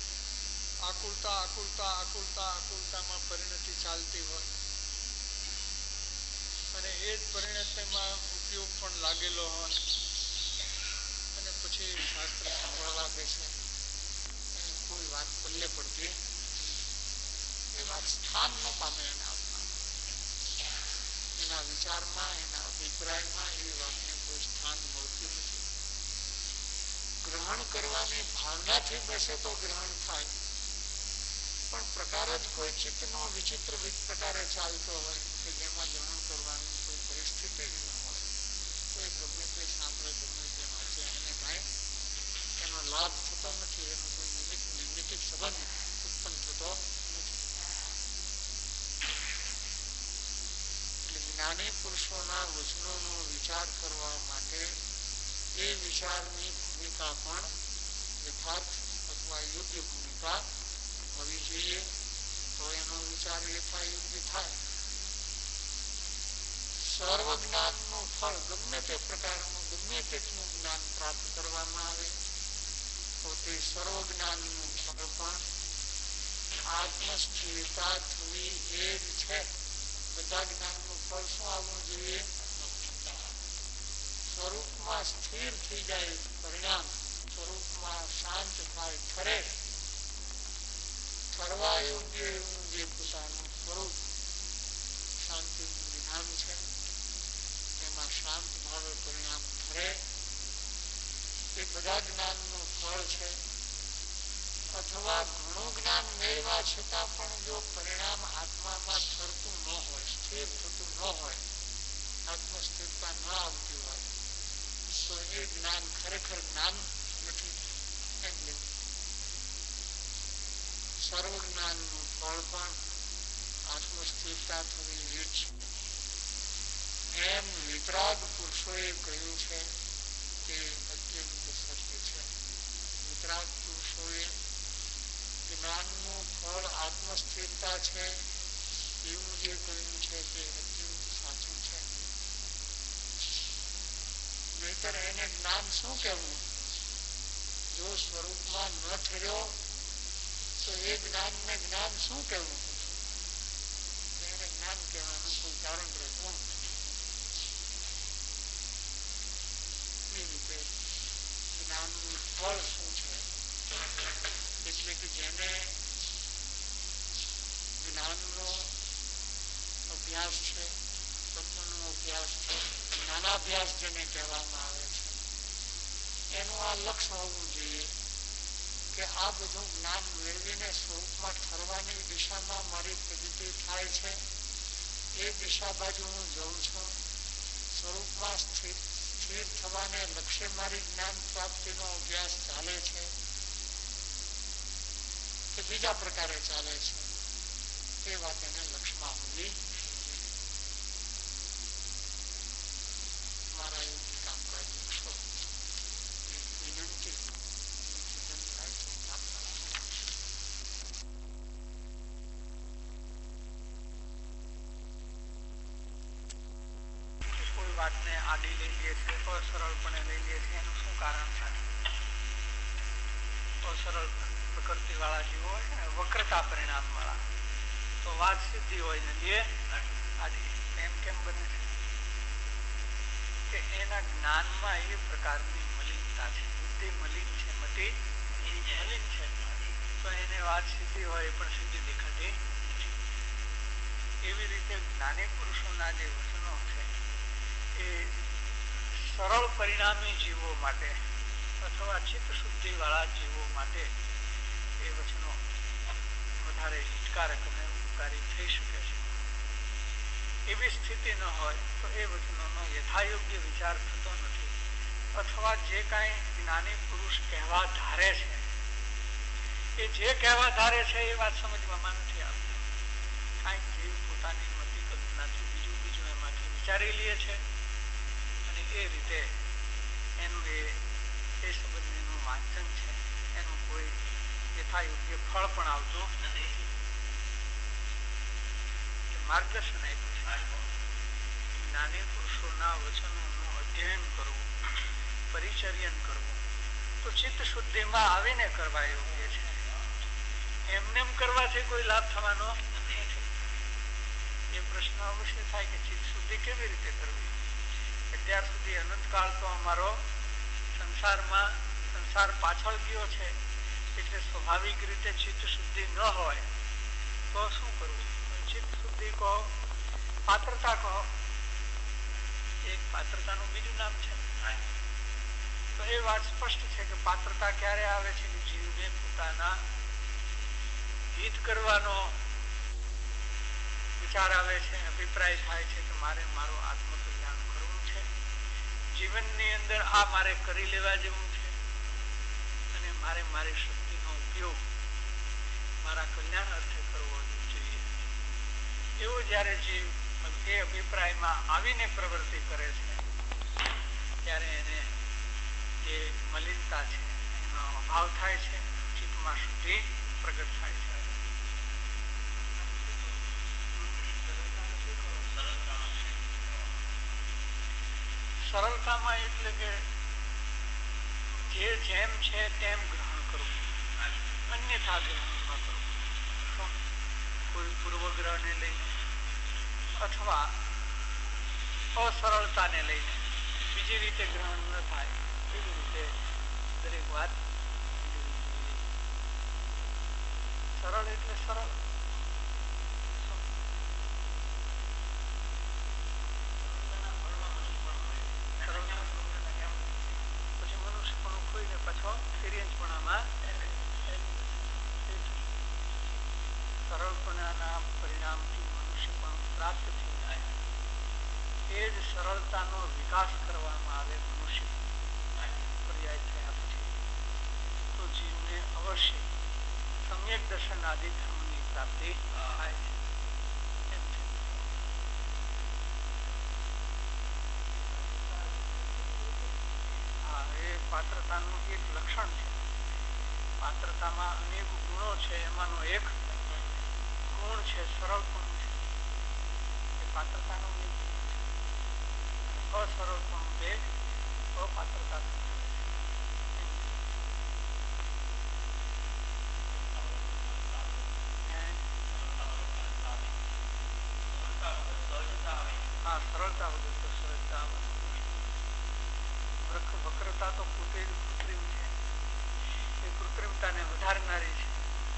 આકુલતામાં પરિણતિ ચાલતી હોય અને એ જ પરિણતિમાં ઉપયોગ પણ લાગેલો હોય અને પછી શાસ્ત્ર સાંભળવા બેસે, કોઈ વાત પલ્લે પડતી, એ વાત સ્થાન ન પામે એના વિચારમાં, એના અભિપ્રાયમાં એ વાતને કોઈ સ્થાન મળતું નથી. ગ્રહણ કરવાની ભાવનાથી બેસે તો ગ્રહણ થાય, પણ પ્રકાર જ કોઈ ચિત્તનો વિચિત્ર પ્રકારે ચાલતો હોય કે જેમાં ગ્રહણ કરવાની કોઈ પરિસ્થિતિ જ ન હોય, તો એ ગમે તે સાંભળે, ગમે તે વાંચે, એને કાંઈ એનો લાભ થતો નથી, એનો કોઈ નિમિત્તિક સંબંધ ઉત્પન્ન થતો નથી. એટલે જ્ઞાની પુરુષોના વચનોનો વિચાર કરવા માટે એ વિચારની ભૂમિકા પણ યથાર્થ અથવા યોગ્ય ભૂમિકા હોવી જોઈએ, તો એનો વિચાર યથાયોગ્ય થાય. સર્વ જ્ઞાનનું ફળ ગમે તે પ્રકારનું, ગમે તેટલું જ્ઞાન પ્રાપ્ત કરવામાં આવે તો તે સર્વ જ્ઞાનનું ફળ પણ આત્મસ્થિરતા થવી એ જ છે. બધા જ્ઞાનનું ફળ શું આવવું જોઈએ? સ્વરૂપમાં સ્થિર થઈ જાય પરિણામ, સ્વરૂપમાં શાંત થાય, ઠરવા યોગ્ય એવું જે પોતાનું સ્વરૂપ શાંતિનું વિધાન છે, એમાં શાંત ભાવે પરિણામ ઠરે, એ બધા જ્ઞાનનું ફળ છે. અથવા ઘણું જ્ઞાન મેળવ્યા છતાં પણ જો પરિણામ આત્મામાં ઠરતું ન હોય, સ્થિર થતું ન હોય, આત્મસ્થિરતા ન આવતી હોય, તો એ જ્ઞાન ખરેખર જ્ઞાન નથી. સર્વ જ્ઞાનનું ફળ પણ આત્મસ્થિરતા થવી એ જ છે. એમ વિતરાગ પુરુષોએ કહ્યું છે તે અત્યંત સત્ય છે. વિતરાગ પુરુષોએ જ્ઞાનનું ફળ આત્મસ્થિરતા છે એવું જે કહ્યું છે તે અત્યંત સાચું છે. નહીતર એને જ્ઞાન શું કહેવું? જો સ્વરૂપમાં ન ઠર્યો તો એ જ્ઞાનને જ્ઞાન શું કહેવું? એને જ્ઞાન કહેવાનું કોઈ કારણ રહેતું એ રીતે જ્ઞાનનું ફળ શું છે જેને જ્ઞાનનો અભ્યાસ છે, તત્વનો અભ્યાસ છે, જ્ઞાનાભ્યાસ જેને કહેવામાં આવે છે, એનું આ લક્ષ્ય હોવું જોઈએ કે આ બધું જ્ઞાન મેળવીને સ્વરૂપમાં ઠરવાની દિશામાં મારી પ્રગતિ થાય છે. એ દિશા બાજુ હું જઉં છું. સ્વરૂપમાં સ્થિર થવાને લક્ષ્ય મારી જ્ઞાન પ્રાપ્તિનો અભ્યાસ ચાલે છે કે બીજા પ્રકારે ચાલે છે, એ વાત એને લક્ષ્યમાં હોવી. મારા એવું કામકાજ છો વિનંતી થાય તો કોઈ વાતને આડી લઈ લે છે, અસરળપણે લઈ લે છે, એનું શું કારણ છે? અસરળ પ્રકૃતિ વાળા જીવો હોય ને, વક્રતા પરિણામ વાળા, તો વાત સીધી હોય ને લે આડી. એમ કેમ બને છે કે એના જ્ઞાનમાં એ પ્રકારની મલિનતા છે. બુદ્ધિ મલિન છે, મતિ મલિન છે, તો એને વાત સીધી હોય પણ સીધી દેખાતી નથી. એવી રીતે જ્ઞાની પુરુષોના જે વચનો છે એ સરળ પરિણામી જીવો માટે અથવા ચિત્ત શુદ્ધિ વાળા જીવો માટે એ વચનો વધારે હિતકારક અને ઉપકારી થઈ શકે છે. એવી સ્થિતિ ન હોય તો એ વચનોનો યથાયોગ્ય વિચાર થતો નથી, અથવા જે કાંઈ જ્ઞાની પુરુષ કહેવા ધારે છે એ જે કહેવા ધારે છે એ વાત સમજવામાં નથી આવતી. કાંઈક જીવ પોતાની મતિ કલ્પનાથી બીજું એમાંથી વિચારી લે છે અને એ રીતે એનું એ સંબંધીનું વાંચન છે, એનું કોઈ યથાયોગ્ય ફળ પણ આવતું નથી. માર્ગદર્શન આપ્યું છે. જ્ઞાની પુરુષોના વચનોનું અધ્યયન કરવું, પરિચર્યન કરવું તો ચિત્ત શુદ્ધિમાં આવીને કરવા યોગ્ય છે. એમને કરવાથી કોઈ લાભ થવાનો નથી. એ પ્રશ્ન અવશ્ય થાય કે ચિત્ત શુદ્ધિ કેવી રીતે કરવી? અત્યાર સુધી અનંતકાળ તો અમારો સંસાર પાછળ ગયો છે, એટલે સ્વાભાવિક રીતે ચિત્ત શુદ્ધિ ન હોય તો શું કરવું? ચિત્ત શુદ્ધિ કહો, પાત્રતા કહો, એક પાત્રતાનું બીજું નામ છે. તો એ વાત સ્પષ્ટ છે કે પાત્રતા ક્યારે આવે છે કે જીવને પોતાના હિત કરવાનો વિચાર આવે છે, અભિપ્રાય થાય છે કે મારે મારું આત્મકલ્યાણ કરવું છે, જીવનની અંદર આ મારે કરી લેવા જેવું છે અને મારે મારી શક્તિનો ઉપયોગ મારા કલ્યાણ અર્થે કરવો જોઈએ. એવો જયારે જીવ એ અભિપ્રાયમાં આવીને પ્રવૃત્તિ કરે છે ત્યારે એને જે મલિનતા છે એનો અભાવ થાય છે, ચિત્તમાં શુદ્ધિ પ્રગટ થાય છે. સરળતામાં એટલે કે જે જેમ છે તેમ ગ્રહણ કરવું, અન્યથા ગ્રહણ ન કરવું. કોઈ પૂર્વગ્રહને લઈને અથવા અસરળતાને લઈને બીજી રીતે ગ્રહણ ન થાય એવી રીતે દરેક વાત. સરળ એટલે સરળ. પછી મનુષ્યપણું ખોઈને પાછો તિર્યંચપણામાં સરળપણાના પરિણામથી મનુષ્યપણું પ્રાપ્ત થઈ જાય. એ જ સરળતાનો વિકાસ કરવામાં આવે મનુષ્ય પર્યાય થયા પછી તો જીવને અવશ્ય સમ્યક દર્શન આદિ ધર્મની પ્રાપ્તિ થાય છે. હા, એ પાત્રતાનું એક લક્ષણ છે. પાત્રતામાં અનેક ગુણો છે, એમાંનો એક ગુણ છે સરળ ગુણ છે. એ પાત્રતાનો એક અસરળ પણ બે અપાત્રતા. હા, સરળતા વગર તો સરળતા વક્રતા તો પોતે જ કૃત્રિમ છે. એ કૃત્રિમતાને વધારનારી છે.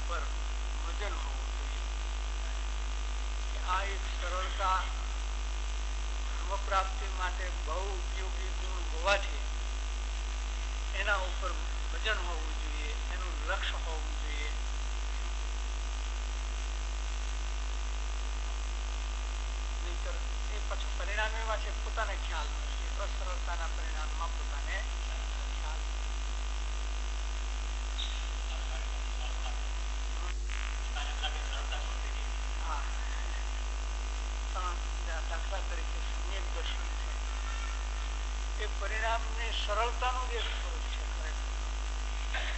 ઉપર વજન હોવું જોઈએ. આ એક સરળતા ધર્મ પ્રાપ્તિ માટે બહુ ઉપયોગી ગુણ હોવાથી એના ઉપર વજન હોવું જોઈએ, એનું લક્ષ્ય હોવું જોઈએ. નહીંતર એ પછી પરિણામ એવા છે પોતાને ખ્યાલ નથી, અસરળતાના પરિણામમાં પોતાને ખ્યાલ. હા, દાખલા તરીકે સમ્યક દર્શન છે એ પરિણામની સરળતાનું જ એક સ્વરૂપ છે ખરેખર.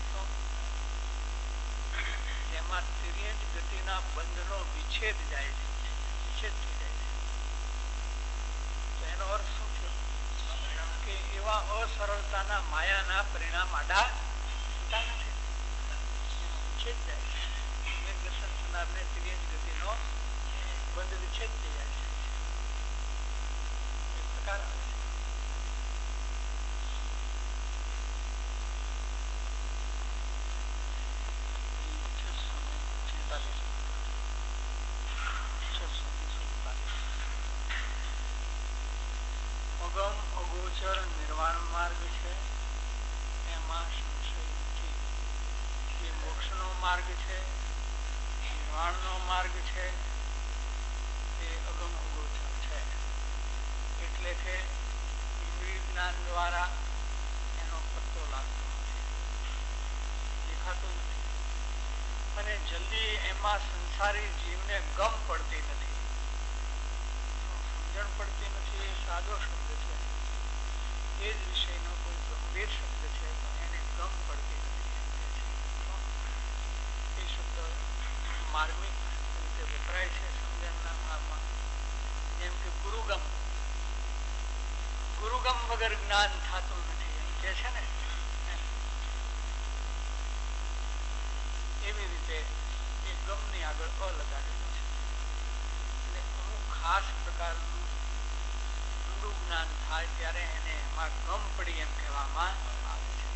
જેમાં તિર્યંજ ગતિના બંધનો વિચ્છેદ જાય છે, વિચ્છેદ થઈ જાય છે. તો એનો અર્થ શું થયો કે એવા અસરળતાના માયાના પરિણામ આડા થતા નથી, વિચ્છેદ જાય છે. સમ્યક દર્શન થનારને તિર્યંજ ગતિનો બંધ વિચ્છેદ થઈ જાય છે. એક પ્રકાર આવે છે. અગમ અગોચર નિર્વાણ માર્ગ છે, એમાં સંશય નથી. એ મોક્ષનો માર્ગ છે, નિર્વાણનો માર્ગ છે, એ અગમ અગોચર છે. એટલે કે ઇન્દ્રિય જ્ઞાન દ્વારા એનો પત્તો લાગતો નથી, દેખાતો નથી. અને જલ્દી એમાં સંસારી જીવને ગમ પડતી નથી. સમજણ પડતી નથી એ સાદો શબ્દ છે, એ જ વિષયનો કોઈ ગંભીર શબ્દ છે તો એને ગમ પડતી નથી. એ શબ્દ માર્મિક રીતે વપરાય છે સમજણના ભાવમાં. જેમ કે ગુરુગમ, ગુરુગમ વગર જ્ઞાન થતું નથી એમ કે છે ને, એવી રીતે એ ગમની આગળ લગાડેલો છે. એટલે અમુક ખાસ પ્રકારનું ઊંડું જ્ઞાન થાય ત્યારે એને એમાં ગમ પડી એમ કહેવામાં આવે છે.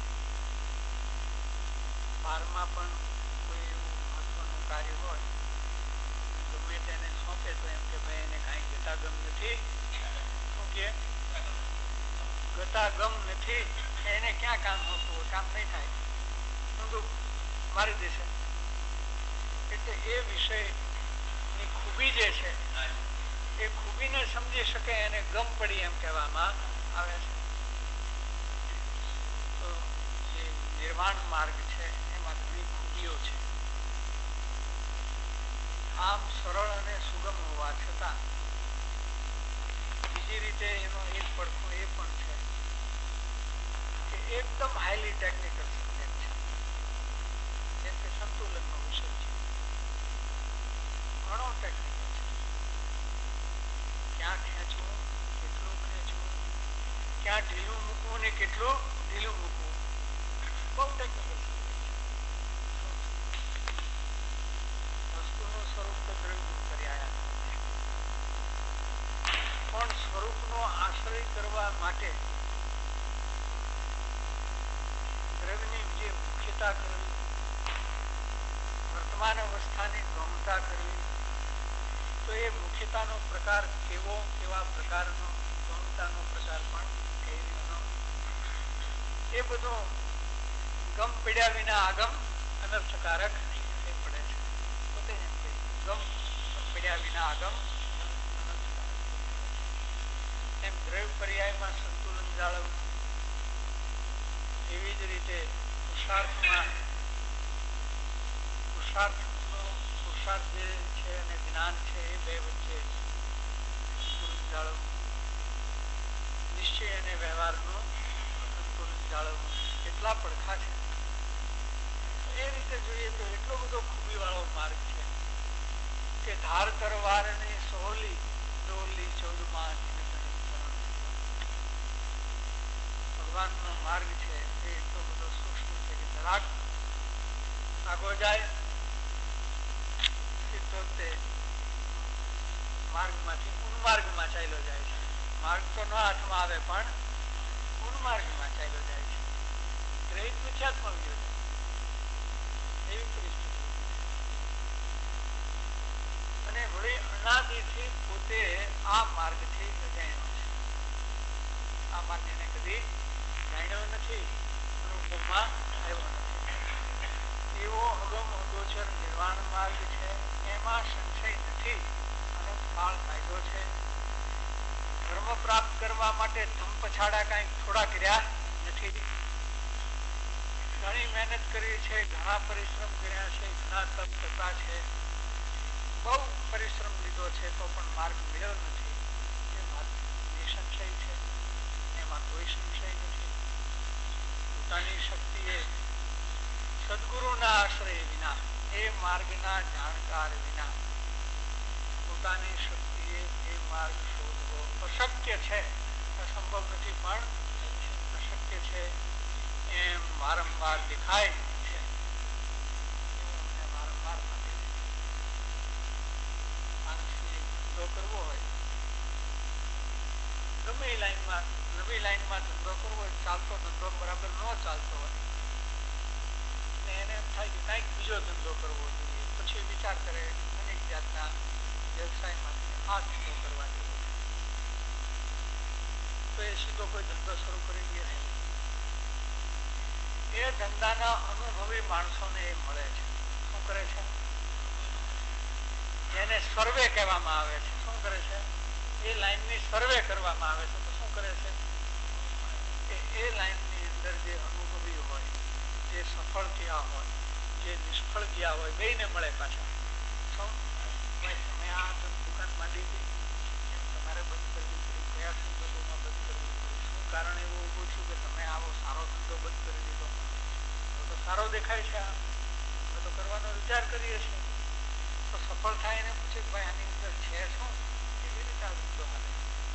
બારમાં પણ કોઈ એવું મહત્વનું કાર્ય હોય ગમે તેને સોંપે તો એમ કે ભાઈ એને કાંઈ ગતાગમ નથી, શું કે ગતાગમ નથી, એને ક્યાં કામ હોતું, કામ નહીં થાય, ઊંડું મારી દેશે. એટલે એ વિષયની ખૂબી જે છે એ ખૂબીને સમજી શકે એને ગમ પડી એમ કહેવામાં આવે છે. તો જે નિર્વાણ માર્ગ છે એમાં ઘણી ખૂબીઓ છે. આમ સરળ અને સુગમ હોવા છતાં બીજી રીતે એનો એક પડખું એ પણ છે કે એકદમ હાઈલી ટેકનિકલ સબ્જેક્ટ છે. જેમ કે સંતુલનનો વિષય છે, ઘણો ટેકનિકલ છે. ક્યાં ખેંચવું, કેટલું ખેંચવું, ક્યાં ઢીલું મૂકવું ને કેટલું ઢીલું મૂકવું, બહુ ટેકનિકલ સબ્જેક્ટ છે. વસ્તુનું સ્વરૂપ તો દ્રવ્ય કર્યા, પણ સ્વરૂપનો આશ્રય કરવા માટે દ્રવ્યની જે મુખ્યતા કરવી, વર્તમાન અવસ્થાની ગમતા કરવી, તો એ મુખ્યતાનો પ્રકાર કેવો, કેવા પ્રકારનો, ગમતાનો પ્રકાર પણ કઈ રીતનો, એ બધું ગમ પીડ્યા વિના આગમ અનર્થકારક થઈ પડે છે. પોતે એમ કે ગમ પીડ્યા વિના આગમ અનર્થકારક. એમ દ્રવ્ય પર્યાયમાં સંતુલન જાળવવું, એવી જ રીતે પુરુષાર્થમાં પુરુષાર્થ જે છે અને જ્ઞાન છે એ બે વચ્ચે સંતુલન જાળવવું, નિશ્ચય અને વ્યવહારનું સંતુલન જાળવવું, કેટલા પડખા છે. એ રીતે જોઈએ તો એટલો બધો ખૂબી વાળો માર્ગ છે કે ધાર તરવારની સોહલી ડોલી 14 ભગવાનનો માર્ગ છે એ એટલો બધો સૂક્ષ્મ છે કે જરાક આગો જાય સીધો તે માર્ગમાંથી ઉન્માર્ગમાં ચાલ્યો જાય છે. માર્ગ તો ન હાથમાં આવે પણ ઉન્માર્ગમાં ચાલ્યો જાય છે. ગ્રહિત મિથ્યાત્મ ગયો છે એવી પરિસ્થિતિ. અનાદિથી પોતે આ માર્ગથી અજાણ્યો છે. આ માર્ગ એને કદી જાણ્યો નથી, અનુભવમાં આવ્યો નથી. એવો અગમ અગોચર નિર્વાણ માર્ગ છે. એમાં સંશય નથી અને કાળ કાયદો છે. ધર્મ પ્રાપ્ત કરવા માટે ધમ પછાડા કઈ થોડા કર્યા નથી. ઘણી મહેનત કરી છે, ઘણા પરિશ્રમ કર્યા છે, ઘણા તપ કરતા છે, બહુ પરિશ્રમ લીધો છે, તો પણ માર્ગ મળ્યો નથી. એ માર્ગ નિસંશય છે, એમાં કોઈ સંશય નથી. પોતાની શક્તિએ સદગુરુના આશ્રય વિના, એ માર્ગના જાણકાર વિના પોતાની શક્તિએ એ માર્ગ શોધવો અશક્ય છે. અસંભવ નથી પણ અશક્ય છે એમ વારંવાર દેખાય છે. વારંવાર માણસને ધંધો કરવો હોય, ગમે એ લાઈનમાં, નવી લાઈનમાં ધંધો કરવો હોય, ચાલતો ધંધો બરાબર ન ચાલતો હોય ને એને એમ થાય કે કંઈક બીજો ધંધો કરવો જોઈએ. પછી વિચાર કરે અનેક જાતના વ્યવસાયમાંથી આ ધંધો કરવા જેવો છે, તો એ સીધો કોઈ ધંધો શરૂ કરી દે છે. એ ધંધાના અનુભવી માણસોને એ મળે છે. શું કરે છે? એને સર્વે કહેવામાં આવે છે. શું કરે છે? એ લાઈનની સર્વે કરવામાં આવે છે. તો શું કરે છે? એ લાઈનની અંદર જે અનુભવી હોય, જે સફળ થયા હોય, જે નિષ્ફળ ગયા હોય, બેયને મળે પાછા. શું તમે આ દુકાન માંડી ગઈ, એમ તમારે બંધ કરવી પડી, કયા સંદર્ભોમાં બંધ કરવી પડી, શું કારણ એવું ઊભું છું કે તમે આવો સારો ધંધો બંધ કરી દીધો? તો સારો દેખાય છે, અમે તો કરવાનો વિચાર કરીએ છીએ. તો સફળ થાય એને પૂછે કે ભાઈ આની અંદર છે શું, કેવી રીતે આ ધંધો હાલે?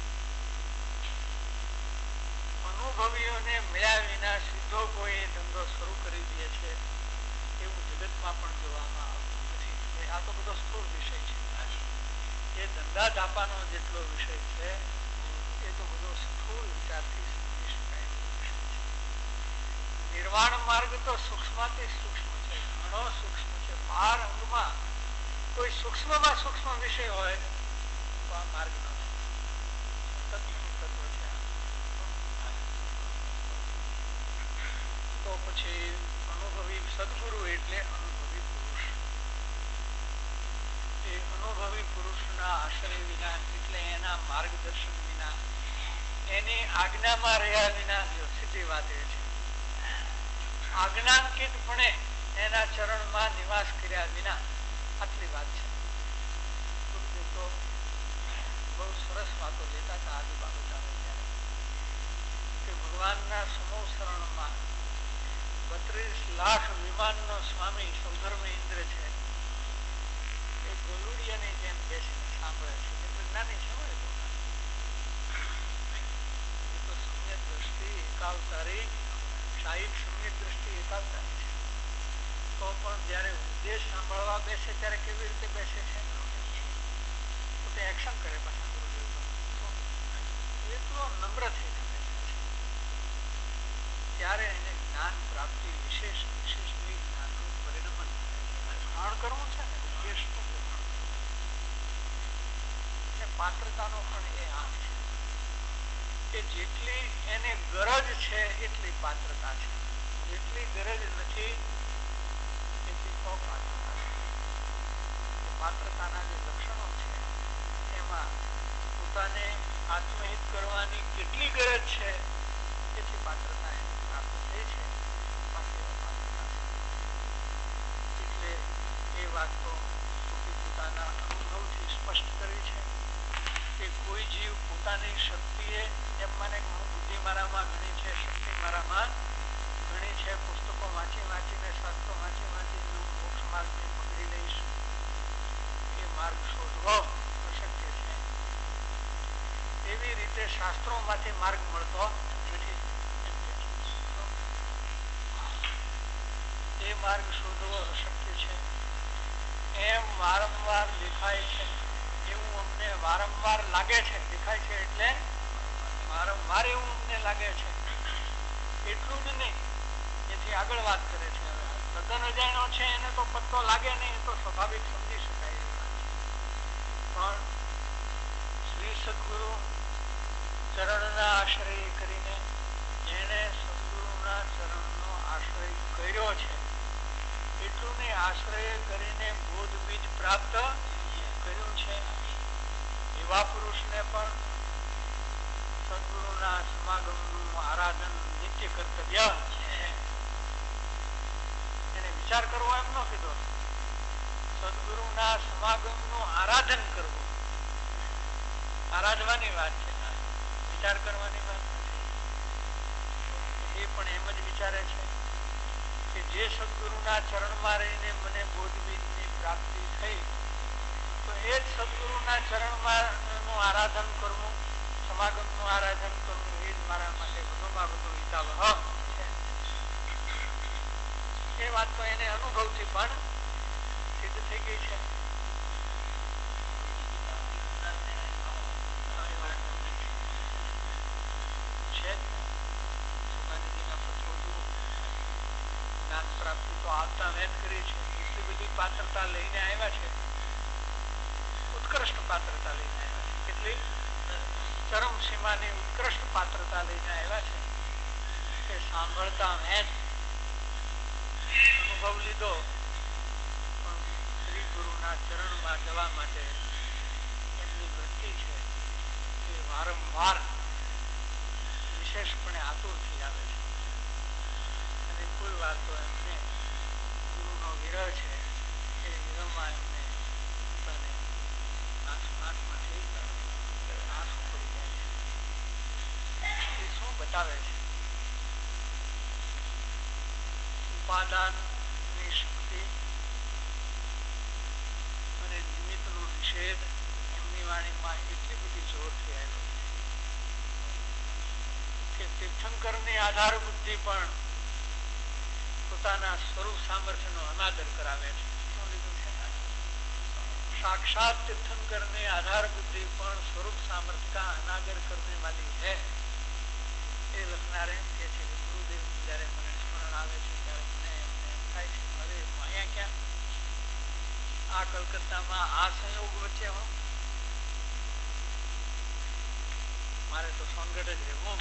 અનુભવીઓને મળ્યા વિના સીધો કોઈ ધંધો શરૂ કરી દે છે, એવું જગતમાં પણ જોવામાં આવતું નથી. આ તો બધો સ્થૂળ વિષય છે. એ ધંધા ધાપાનો જેટલો વિષય છે એ તો બધો સ્થૂળ વિચારથી સમજી શકાય એવો વિષય છે. નિર્વાણ માર્ગ તો સૂક્ષ્મથી સૂક્ષ્મ છે, ઘણો સૂક્ષ્મ છે. 12 અંગમાં કોઈ સૂક્ષ્મમાં સૂક્ષ્મ વિષય હોય તો આ માર્ગ નો તત્વ છે. તો પછી અનુભવી સદગુરુ એટલે અનુભવી પુરુષ. એ અનુભવી પુરુષના આશ્રય વિના, એટલે એના માર્ગદર્શન વિના, એની આજ્ઞામાં રહ્યા વિના, સીધી વાત એ છે, આજ્ઞાંકિતપણે એના ચરણમાં નિવાસ કર્યા વિના, આટલી વાત છે. ગુરુદેવ તો બહુ સરસ વાતો લેતા હતા આવી બાબત આવે ત્યારે, કે ભગવાનના સમૂહ શરણમાં 32 લાખ વિમાનનો સ્વામી સૌધર્મ ઇન્દ્ર છે, એ ગોલુડિયાની જેમ બેસીને સાંભળે છે. એટલે જ્ઞાની છે હોય તો એ તો સમ્યક દ્રષ્ટિ એકાવતારી, સાહિબ સમ્યક દ્રષ્ટિ એકાવતારી છે. તો પણ જયારે ઉપદેશ સાંભળવા બેસે ત્યારે કેવી રીતે બેસે છે? તો તે એક્શન કરે પાછા ગુરુદેવ. એટલો નમ્ર થઈને બેસે છે. ત્યારે એને જ્ઞાન પ્રાપ્તિ વિશેષ જ્ઞાનનું પરિણમન ગ્રહણ કરવું છે ને, ઉપદેશનું ગ્રહણ કરવું. પાત્રતાનો પણ એ આંક છે કે જેટલી એને ગરજ છે એટલી પાત્રતા છે, જેટલી ગરજ નથી એટલી અપાત્રતા છે. પાત્રતાના જે લક્ષણો છે એમાં પોતાને આત્મહિત કરવાની કેટલી ગરજ છે એથી પાત્રતા એને પ્રાપ્ત થઈ છે. એટલે એ વાત તો પોતાના અનુભવથી સ્પષ્ટ કરી છે કે કોઈ જીવ પોતાની શક્તિએ, એમ મને હું બુદ્ધિ મારામાં ઘણી છે, શક્તિ મારામાં ઘણી છે, પુસ્તકો વાંચી વાંચીને, શાસ્ત્રો વાંચી વાંચીને હું મોક્ષ માર્ગને પકડી લઈશ, એ માર્ગ શોધવો અશક્ય છે. એવી રીતે શાસ્ત્રોમાંથી માર્ગ મળતો નથી. એ માર્ગ શોધવો અશક્ય છે એમ વારંવાર દેખાય છે, એવું અમને વારંવાર લાગે છે. દેખાય છે એટલે વારંવાર એવું અમને લાગે છે. એટલું જ નહીં, એથી આગળ વાત કરે છે. તદ્દન અજાણ્યો છે એને તો પત્તો લાગે નહીં, એ તો સ્વાભાવિક સમજી શકાય. પણ સદગુરુ ચરણના આશ્રય કરીને, જેને સદગુરુના ચરણનો આશ્રય કર્યો છે, એટલું ને આશ્રય કરીને બોધ બીજ પ્રાપ્ત કર્યું છે. એવા પુરુષને પણ સદગુરુના સમાગમનું આરાધન નિત્ય કર્તવ્ય છે. એને વિચાર કરવો એમ ન કીધો, સદગુરુના સમાગમનું આરાધન કરવું, આરાધવાની વાત છે, વિચાર કરવાની વાત નથી. એ પણ એમ જ વિચારે છે કે જે સદગુરુના ચરણમાં રહીને મને બોધબીજની પ્રાપ્તિ થઈ, તો એ જ સદગુરુના ચરણમાં નું આરાધન કરવું, સમાગમનું આરાધન કરવું, એ જ મારા માટે વધુમાં વધુ હિતાવહ છે. એ વાત તો એને અનુભવથી પણ સિદ્ધ થઈ ગઈ છે. જ્ઞાન પ્રાપ્તિ તો આવતા વેદ કરી છે, એટલી બધી પાત્રતા લઈને આવ્યા છે, ઉત્કૃષ્ટ પાત્રતા લઈને આવ્યા છે, કેટલી ચરમ સીમાની ઉત્કૃષ્ટ પાત્રતા લઈને આવ્યા છે કે સાંભળતા વેદ અનુભવ લીધો, પણ શ્રી ગુરુના ચરણમાં જવા માટે એમની વૃત્તિ છે એ વારંવાર વિશેષપણે આતુર થઈ આવે છે. અને કોઈ વાર તો એમને ગુરુનો વિરહ છે, એ વિરહમાં એમને પોતાને આંખમાંથી આંસુ પડી જાય છે. એ શું બતાવે છે? ઉપાદાનની શક્તિ અને નિમિત્તનો નિષેધ એમની વાણીમાં એટલી બધી જોરથી આવ્યો કે તીર્થંકરની આધાર બુદ્ધિ પણ પોતાના સ્વરૂપ સામર્થ્યનો અનાદર કરાવે છે. શું લીધું છે? साक्षात तीर्थंकर ने आधार बुद्धि पर स्वरूप सामर्थ्य का अनादर करने वाली है. એ લખનારે કે છે કે ગુરુદેવ જયારે મને સ્મરણ આવે છે ત્યારે મને એમ થાય છે હવે અહીંયા ક્યાં આ કલકત્તામાં આ સંયોગ વચ્ચે હું મારે તો સોનગઢ જ રહેવું.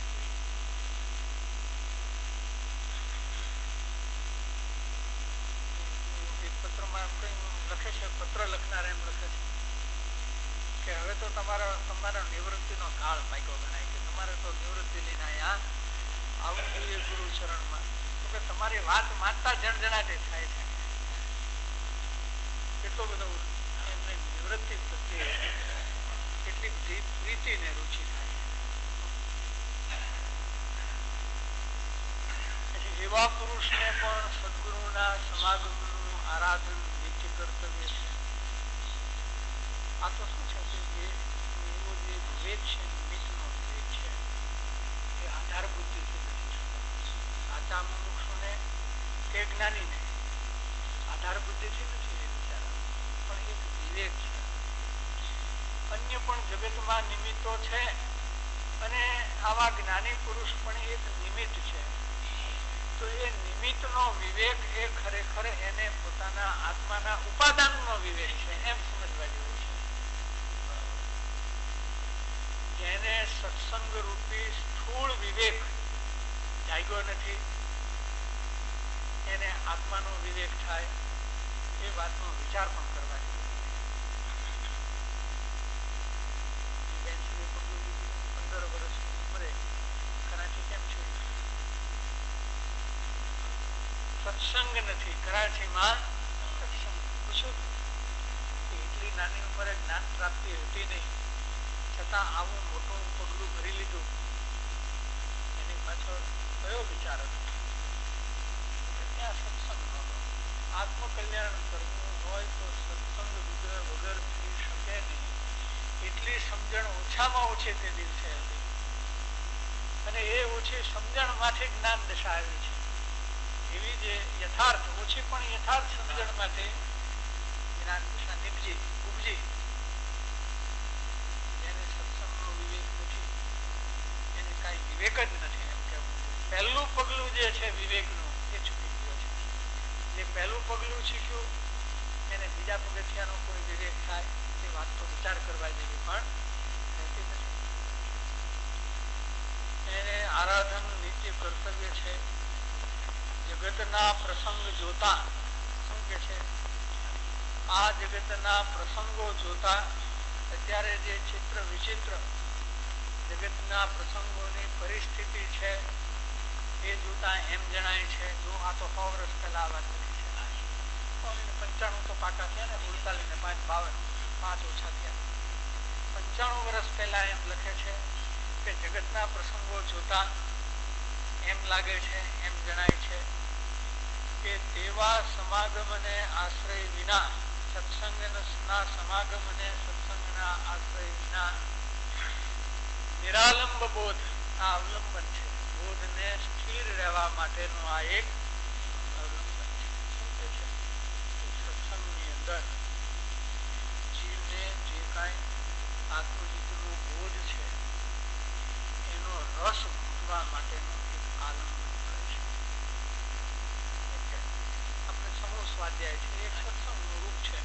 પત્રમાં કઈ લખે છે, પત્ર લખનાર એમ લખે છે કે હવે તો તમારા નિવૃત્તિનો કાળ પાક્યો ગણાય કે તમારે તો નિવૃત્તિ લઈને અહીંયા આવું જોઈએ ગુરુ ચરણમાં. તો કે તમારી વાત માનતા જણજણાટે થાય છે. એટલો બધો એમને નિવૃત્તિ પ્રત્યે એટલી બધી પ્રીતિ ને રુચિ થાય છે. એવા પુરુષને પણ સદગુરુના સમાગમનું આરાધન નિત્ય કર્તવ્ય છે. આ તો શું છે કે એવો જે વિવેક છે, નિમિત્તનો વિવેક છે, એ આધાર બુદ્ધિથી નથી થતો. સાચા મનુષ્યોને કે જ્ઞાનીને આધાર બુદ્ધિથી નથી એ વિચાર, પણ એક વિવેક છે. અન્ય પણ જગતમાં નિમિત્તો છે અને આવા જ્ઞાની પુરુષ પણ એક નિમિત્ત છે. તો એ નિમિત્તનો વિવેક એ ખરેખર એને પોતાના આત્માના ઉપાદાનનો વિવેક છે એમ સમજવા જેવું છે. જેને સત્સંગ રૂપી સ્થૂળ વિવેક જાગ્યો નથી એને આત્માનો વિવેક થાય એ વાતનો વિચાર પણ કરવા જેવો. 15 વર્ષની ઉંમરે કરાચી કેમ છે? સત્સંગ નથી. કરાચીમાં સત્સંગ પૂછ્યું એટલી નાની ઉંમરે જ્ઞાન પ્રાપ્તિ હતી નહીં, છતાં આવું મોટું પગલું ભરી લીધું. એની પાછળ કયો વિચાર હતો? ત્યાં સત્સંગ નહોતો. આત્મકલ્યાણ કરવું હોય તો સત્સંગ વગર થઈ શકે નહીં એટલી સમજણ ઓછામાં ઓછી તે દિવસે હતી. અને એ ઓછી સમજણમાંથી જ્ઞાન દશા આવી છે. એવી જે યથાર્થ ઓછી પણ યથાર્થ સમજણ માટે જ્ઞાન દશા ઉપજી. જેને સત્સંગનો વિવેક નથી એને કઈ વિવેક જ નથી એમ કેવું. પહેલું પગલું જે છે વિવેકનું એ છૂટી ગયો છે. જે પહેલું પગલું શીખ્યું એને બીજા પગથિયાનો કોઈ વિવેક થાય એ વાત તો વિચાર કરવા જેવી પણ એને આરાધન નિત્ય કર્તવ્ય છે. જગતના પ્રસંગ જોતા શું કે છે, આ જગતના પ્રસંગો જોતા અત્યારે જે ચિત્ર વિચિત્ર જગતના પ્રસંગોની પરિસ્થિતિ છે એ જોતા એમ જણાય છે, જો આ તો 100 વર્ષ પહેલા આ વાત કરી છે, 95 તો પાકા થયા ને, 48 ને 5 52 5 ઓછા થયા, 95 વર્ષ પહેલા એમ લખે છે કે જગતના પ્રસંગો જોતા એમ લાગે છે, એમ જણાય છે કે તેવા સમાગમને આશ્રય વિના, સત્સંગના સમાગમને સત્સંગના આશ્રય વિના નિરાલંબ બોધ, આ અવલંબન છે, બોધને સ્થિર રહેવા માટેનું આ એક અવલંબન છે. સત્સંગની અંદર જીવને જે કાંઈ આત્મજીતનો બોધ છે એનો રસ મૂકવા માટેનું એક આલંબન કરે છે. આપણે સમૂહ સ્વાધ્યાય છે, એક સત્સંગનું રૂપ છે.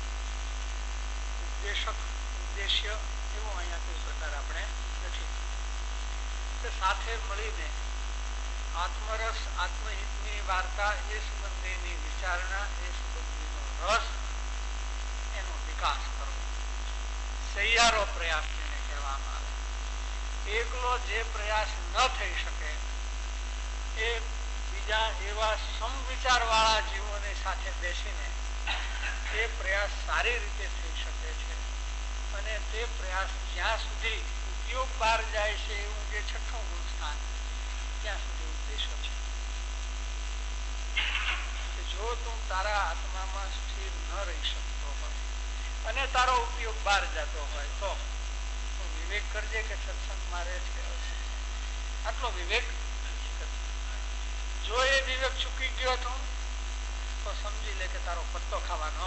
ઉદ્દેશ્ય એવો અહીંયા કોઈ પ્રકાર આપણે નથી. સાથે મળીને આત્મરસ, આત્મહિતની વાર્તા, એ સંબંધીની વિચારણા, એ સંબંધીનો રસ, એનો વિકાસ કરવો, સહિયારો પ્રયાસ જેને કહેવામાં આવે. એકલો જે પ્રયાસ ન થઈ શકે એ બીજા એવા સમવિચાર વાળા જીવોની સાથે બેસીને તે પ્રયાસ સારી રીતે થઈ શકે છે. અને તે પ્રયાસ જ્યાં સુધી ઉપયોગ બહાર જાય છે, એવું જે 6ઠું ગુણ સ્થાન, ત્યાં સુધી ઉદ્દેશ્ય છે. જો તું તારા આત્મામાં સ્થિર ન રહી શકતો હોય અને તારો ઉપયોગ બહાર જતો હોય તો વિવેક કરજે કે સત્સંગમાં રહે છે, આટલો વિવેક. જો એ વિવેક ચૂકી ગયો તો સમજી લે કે તારો પત્તો ખાવાનો.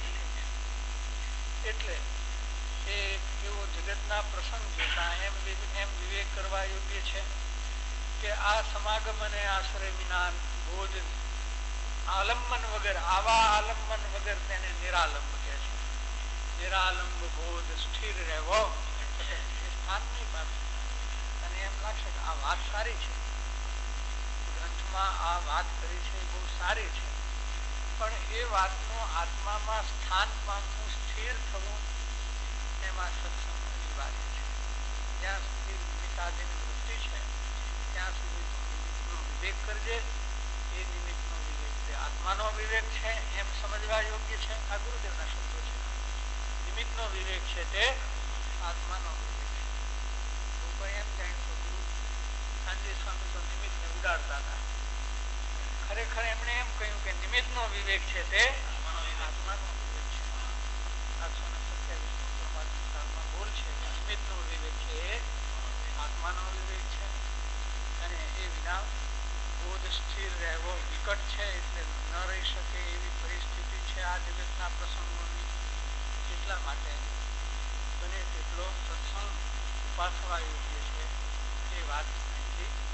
એટલે એ એવો જગતના પ્રસંગ જોતા એમ વિવેક કરવા યોગ્ય છે કે આ સમાગમ અને આશ્રય વિના બોધ, આલંબન વગર, આવા આલંબન વગર તેને નિરાલંબ કહે છે. નિરાલંબ બોધ, સ્થિર રહેવો, એ સ્થાન નહીં પામે. અને એમ લાગશે કે આ વાત સારી છે, ગ્રંથમાં આ વાત કરી છે, બહુ સારી છે, પણ એ વાતનો આત્મામાં સ્થાન પામવું, સ્થિર થવું, એમાં સત્સંગ અનિવાર્ય છે. જ્યાં સુધી નિમિત્તાધીન વૃત્તિ છે ત્યાં સુધી નિમિત્તનો વિવેક કરજે. એ નિમિત્તનો વિવેક તે આત્માનો વિવેક છે એમ સમજવા યોગ્ય છે. આ ગુરુદેવના શબ્દો છે. નિમિત્તનો વિવેક છે તે આત્માનો વિવેક છે. લોકો એમ જાણ્યું ગુરુ સાંજે સ્વામી તો નિમિત્તને ઉડાડતા હતા. ખરેખર એમણે એમ કહ્યું કે નિમિત્તનો વિવેક છે તે આત્માનો વિવેક છે. 827 બોલ છે નિમિત્તનો વિવેક છે એ આત્માનો વિવેક છે. અને એ વિના બોધ સ્થિર રહેવો વિકટ છે, એટલે ન રહી શકે એવી પરિસ્થિતિ છે આ જગતના પ્રસંગોની. એટલા માટે બને તેટલો સત્સંગ ઉપાસવા યોગ્ય છે. એ વાત અહીંથી